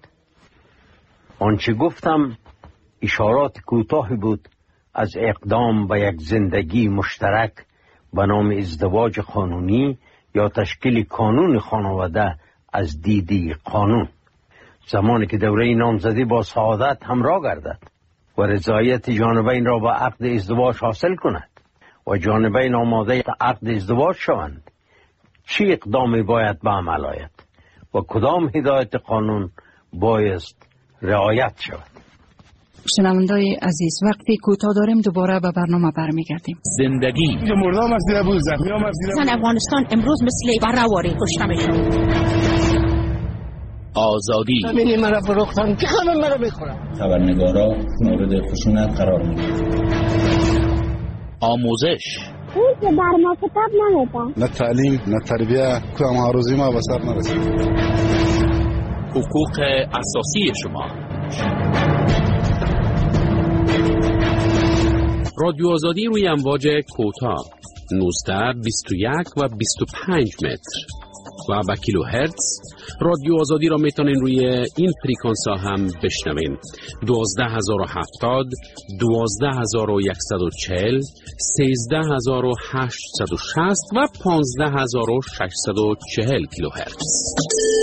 آنچه گفتم اشارات کوتاهی بود از اقدام به یک زندگی مشترک به نام ازدواج قانونی یا تشکیل کانون خانواده از دیدی قانون، زمانی که دوره نامزدی با سعادت همراه گردد و رضایت جانبین را به عقد ازدواج حاصل کند و جانبین آماده عقد ازدواج شوند، چه اقدامی باید به عمل آید و کدام هدایت قانون بایست رعایت شود. شنوندای عزیز، وقتی کوتاه داریم دوباره به برنامه برمیگردیم. زندگی زن افغانستان امروز مثل برهواری کشته میشن. آزادی همین مرا فروختن که همه مرا بخورن. خبرنگارا مورد خشونت قرار میگیرند. آموزش اون که در ما کتاب نمیدن، نه تعلیم نه تربیه، که ما عروضی ما به سر نرسید. حقوق اساسی شما. رادیو آزادی روی امواج کوتاه 19، 21 و 25 متر و به کیلوهرتز. رادیو آزادی را میتونین روی این فریکانس ها هم بشنوین: 12070، 12140، 13860 و 15640 کیلوهرتز.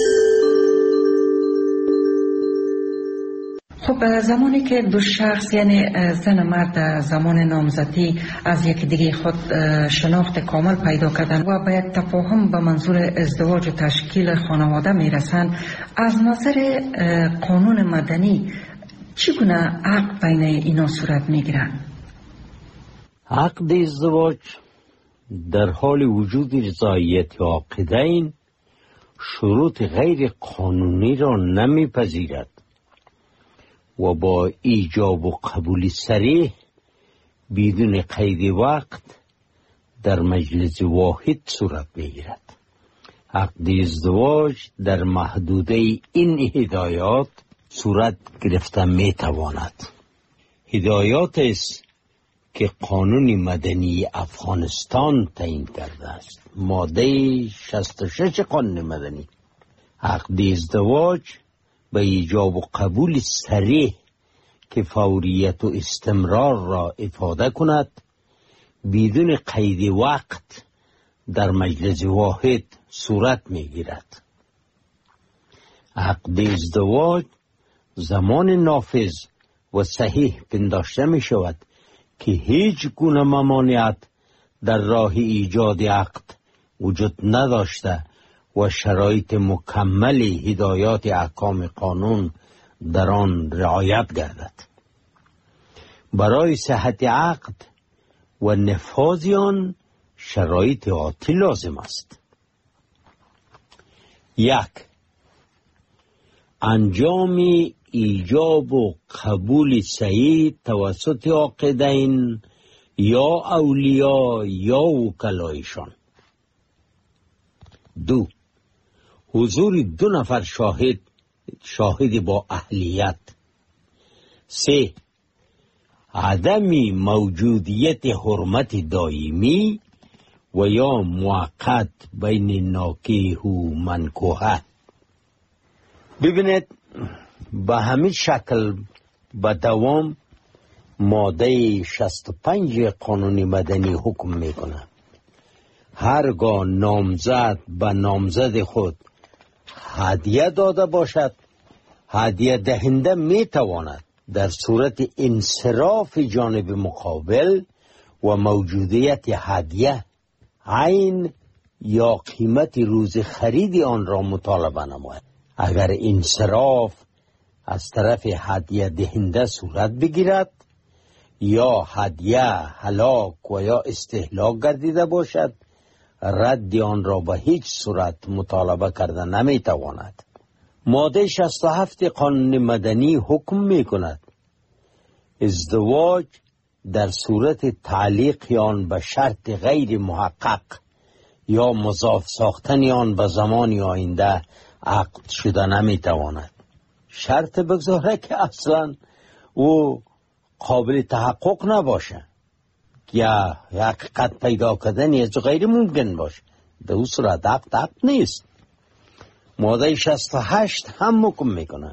خب زمانی که دو شخص یعنی زن و مرد زمان نامزدی از یک دیگه خود شناخت کامل پیدا کردن و باید تفاهم به منظور ازدواج و تشکیل خانواده میرسن، از نظر قانون مدنی چگونه عقد بین اینا صورت میگیرن؟ عقد ازدواج در حال وجود رضایت عاقدین شروط غیر قانونی را نمیپذیرد و با ایجاب و قبول صریح بدون قید وقت در مجلس واحد صورت میگیرد. عقد ازدواج در محدوده این هدایات صورت گرفته میتواند. هدایات است که قانون مدنی افغانستان تعیین کرده است. ماده 66 قانون مدنی. عقد ازدواج به ایجاب و قبول صریح که فوریت و استمرار را افاده کند بدون قید وقت در مجلس واحد صورت میگیرد. عقد ازدواج زمان نافذ و صحیح پنداشته می شود که هیچ گونه ممانعت در راه ایجاد عقد وجود نداشته و شرایط مکمل هدایات احکام قانون در آن رعایت گردد. برای صحت عقد و نفاذ آن شرایط آتی لازم است: 1. انجام ایجاب و قبول صحیح توسط عاقدین یا اولیاء یا وکلایشان. 2. حضور 2 نفر شاهد با اهلیت. 3. عدم موجودیت حرمت دائمی و یا موقت بین ناکح و منکوحه. ببینید به همین شکل به دوام ماده 65 قانون مدنی حکم میکنه: هرگاه نامزد به نامزد خود هدیه داده باشد، هدیه دهنده میتواند در صورت انصراف جانب مقابل و موجودیت هدیه عین یا قیمت روز خرید آن را مطالبه نماید. اگر انصراف از طرف هدیه دهنده صورت بگیرد یا هدیه هلاک و یا استهلاک گردیده باشد، رد آن را به هیچ صورت مطالبه کرده نمیتواند. ماده 67 قانون مدنی حکم میکند ازدواج در صورت تعلیق آن به شرط غیر محقق یا مضاف ساختن آن به زمان آینده عقد شده نمیتواند. شرط بگذاره که اصلا او قابل تحقق نباشه یا حقیقت پیدا کردن از غیر ممکن باشه، در اون صورت عقد نیست. ماده 68 هم حکم میکنه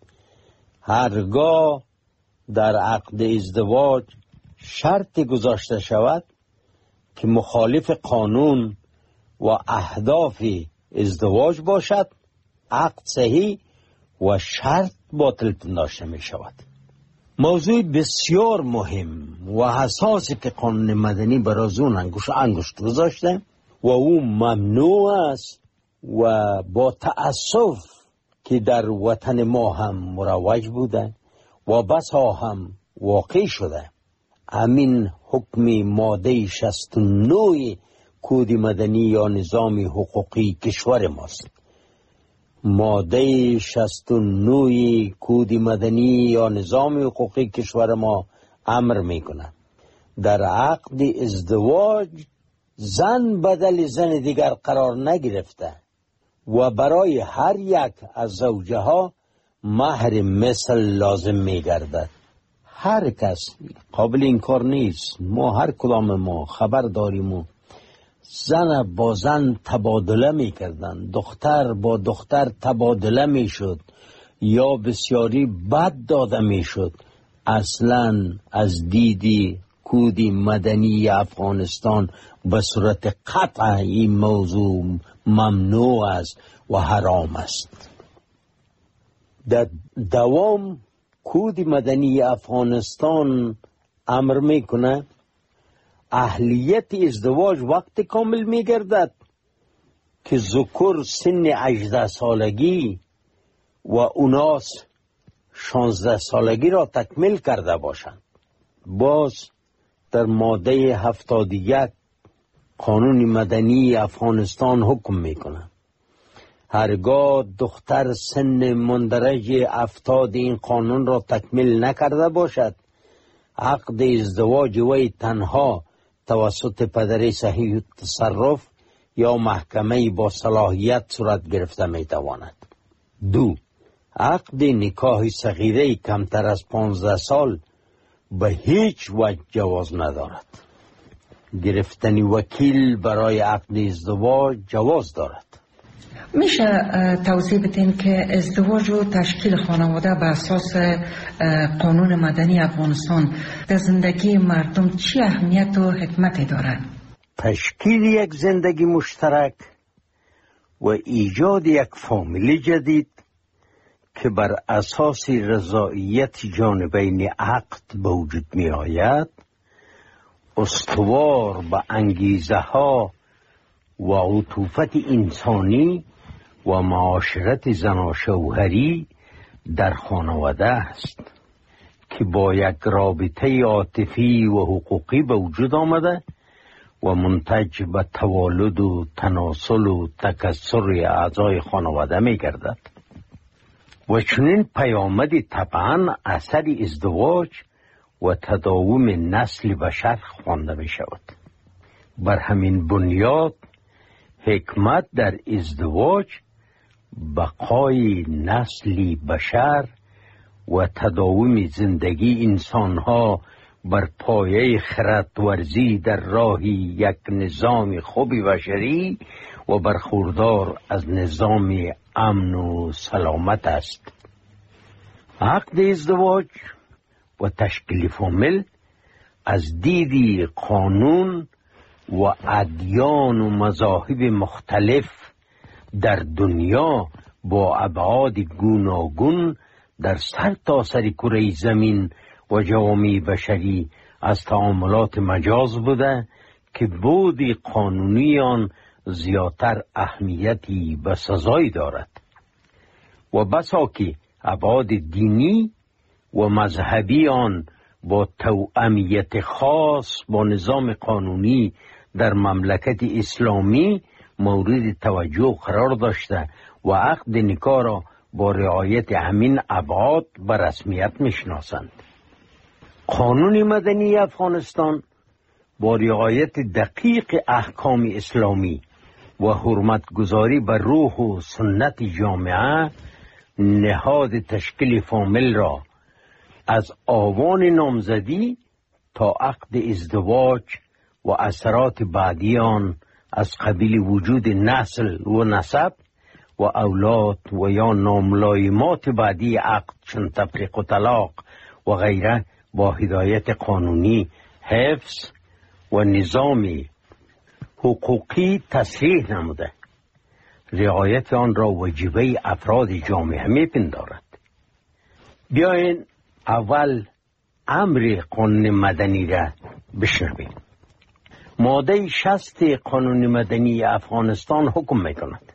هرگاه در عقد ازدواج شرط گذاشته شود که مخالف قانون و اهداف ازدواج باشد، عقد صحیح و شرط باطل پنداشته می شود. موضوع بسیار مهم و حساسی که قانون مدنی برای اون انگشت گذاشته و او ممنوع است و با تأسف که در وطن ما هم مروج بوده و بسا هم واقع شده. همین حکم ماده 69 کد مدنی یا نظام حقوقی کشور ماست. ماده 69 کد مدنی یا نظام حقوقی کشور ما امر میکنه در عقد ازدواج زن بدل زن دیگر قرار نگرفته و برای هر یک از زوجه ها مهر مثل لازم می گردد. هر کس قابل این کار نیست. ما هر کدام ما خبر داریم زن با زن تبادله می کردن، دختر با دختر تبادله می شد یا بسیاری بد داده می شد. اصلا از دیدی کودی مدنی افغانستان به صورت قطع این موضوع ممنوع است و حرام است. در دوام کود مدنی افغانستان امر میکنه اهلیت ازدواج وقت کامل میگردد که ذکر سن 18 سالگی و اوناس 16 سالگی را تکمیل کرده باشند. باز در ماده 71 قانون مدنی افغانستان حکم میکنه هرگاه دختر سن مندرج 70 این قانون را تکمیل نکرده باشد، عقد ازدواج وی تنها توسط پدر صحیح تصرف یا محکمه با صلاحیت صورت گرفته میتواند. 2. عقد نکاح صغیره کمتر از 15 سال به هیچ وجه جواز ندارد. گرفتن وکیل برای عقد ازدواج جواز دارد. میشه توضیح بدین که ازدواج و تشکیل خانواده به اساس قانون مدنی افغانستان در زندگی مردم چی اهمیت و حکمتی دارد؟ تشکیل یک زندگی مشترک و ایجاد یک فامیل جدید که بر اساس رضایت جانبین عقد به وجود می آید، استوار به انگیزه ها و عطوفت انسانی و معاشرت زن و شوهری در خانواده است که با یک رابطه عاطفی و حقوقی به وجود آمده و منتج به توالد و تناسل و تکثر اعضای خانواده می گردد. و چنین پیامدی طبعا اثر ازدواج و تداوم نسل بشر خوانده می شود. بر همین بنیاد حکمت در ازدواج بقای نسل بشر و تداوم زندگی انسانها بر پایه خردورزی در راه یک نظام خوب بشری و برخوردار از نظام امن و سلامت است. عقد ازدواج و تشکیل فامیل از دیدی قانون و ادیان و مذاهب مختلف در دنیا با ابعاد گوناگون در سر تا سر کره زمین و جوامع بشری از تعاملات مجاز بوده که بود قانونی آن زیادتر اهمیتی به سزای دارد و بسا که ابعاد دینی و مذهبی آن با توأمیت خاص با نظام قانونی در مملکت اسلامی مورد توجه قرار داشته و عقد نکاح را با رعایت همین ابعاد به رسمیت میشناسند. قانون مدنی افغانستان با رعایت دقیق احکام اسلامی و حرمت گذاری بر روح و سنت جامعه نهاد تشکیل فامیل را از آوان نامزدی تا عقد ازدواج و اثرات بعدی آن از قبیل وجود نسل و نسب و اولاد و یا ناملایمات بعدی عقد چون تفریق و طلاق و غیره با هدایت قانونی حفظ و نظام حقوقی تصریح نموده. رعایت آن را واجبه افراد جامعه میپندارد. بیاین اول امر قانون مدنی را بشنویم. ماده 60 قانون مدنی افغانستان حکم میکند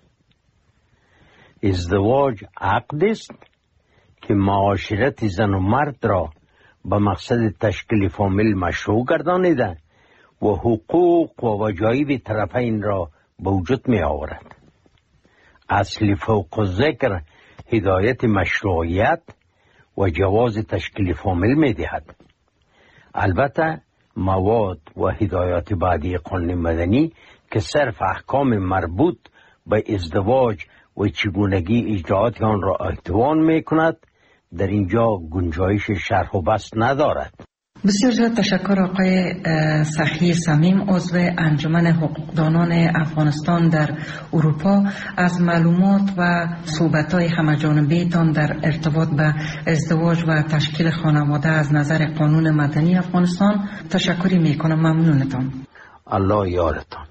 ازدواج عقد است که معاشرت زن و مرد را به مقصد تشکیل فامیل مشروع گردانیده و حقوق و وجایب طرفین را به وجود می آورد. اصل فوق ذکر هدایت مشروعیت و جواز تشکیل فامیل می دهد. البته مواد و هدایات بعدی قانون مدنی که صرف احکام مربوط به ازدواج و چگونگی اجراعات آن را اتوان می کند در اینجا گنجایش شرح و بسط ندارد. بسیار زیاد تشکر آقای سخی صمیم، عضو انجمن حقوقدانان افغانستان در اروپا، از معلومات و صحبت‌های همه‌جانبه تان در ارتباط به ازدواج و تشکیل خانواده از نظر قانون مدنی افغانستان. تشکری میکنم، ممنونتان. الله یارتان.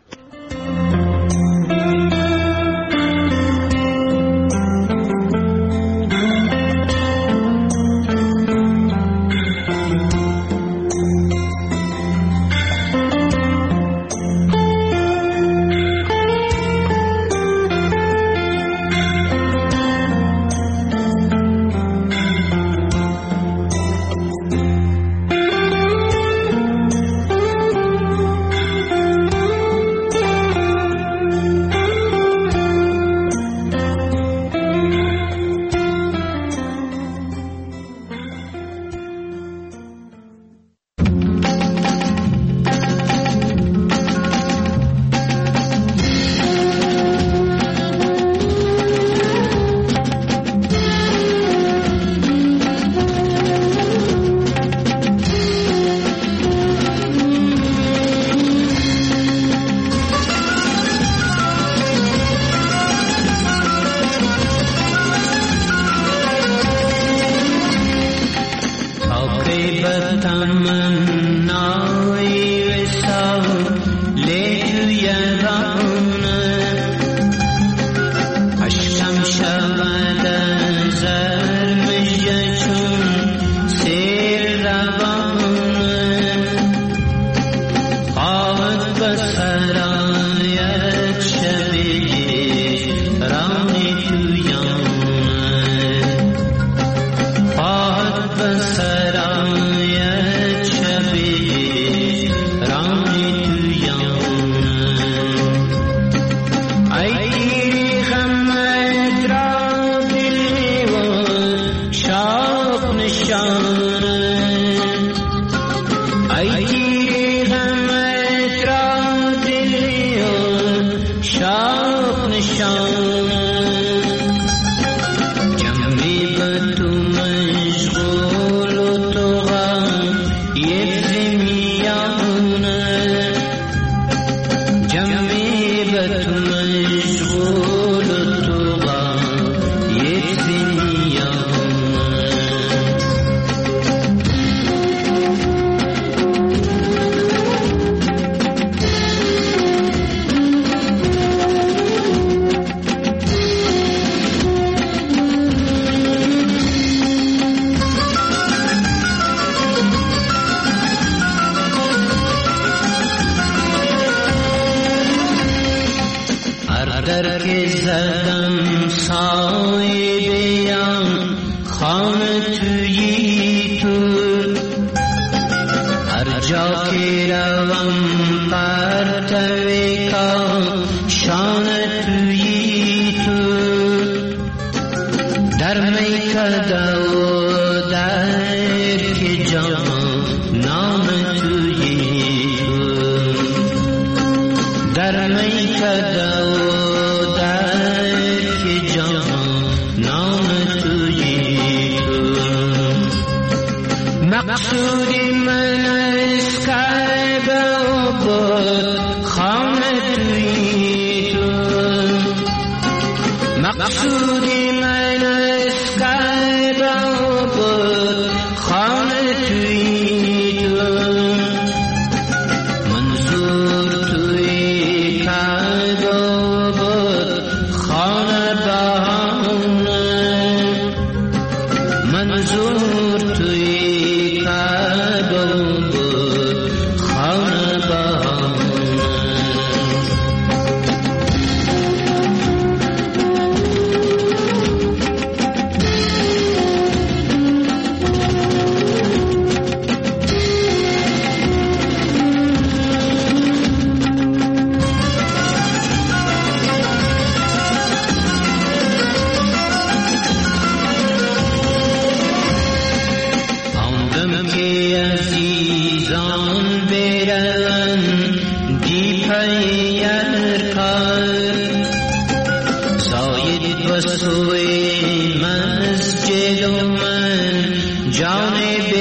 تو سوی مسجد و من جانب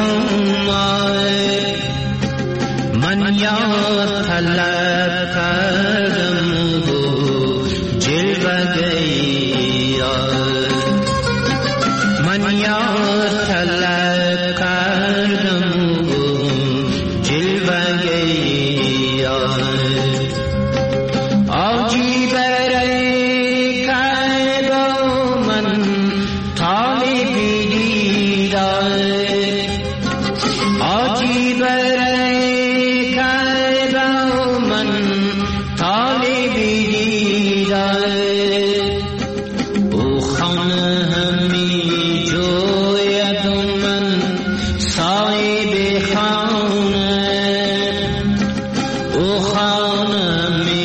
خمار من یار طلب کردم و جلوه گی من یار طلب کردم و جلوه گی آجی برای کعبه من طالبی دیدار آجی برای کعبه من طالبی دیدار او خانه همی جوید و من صاحب خانه او خانه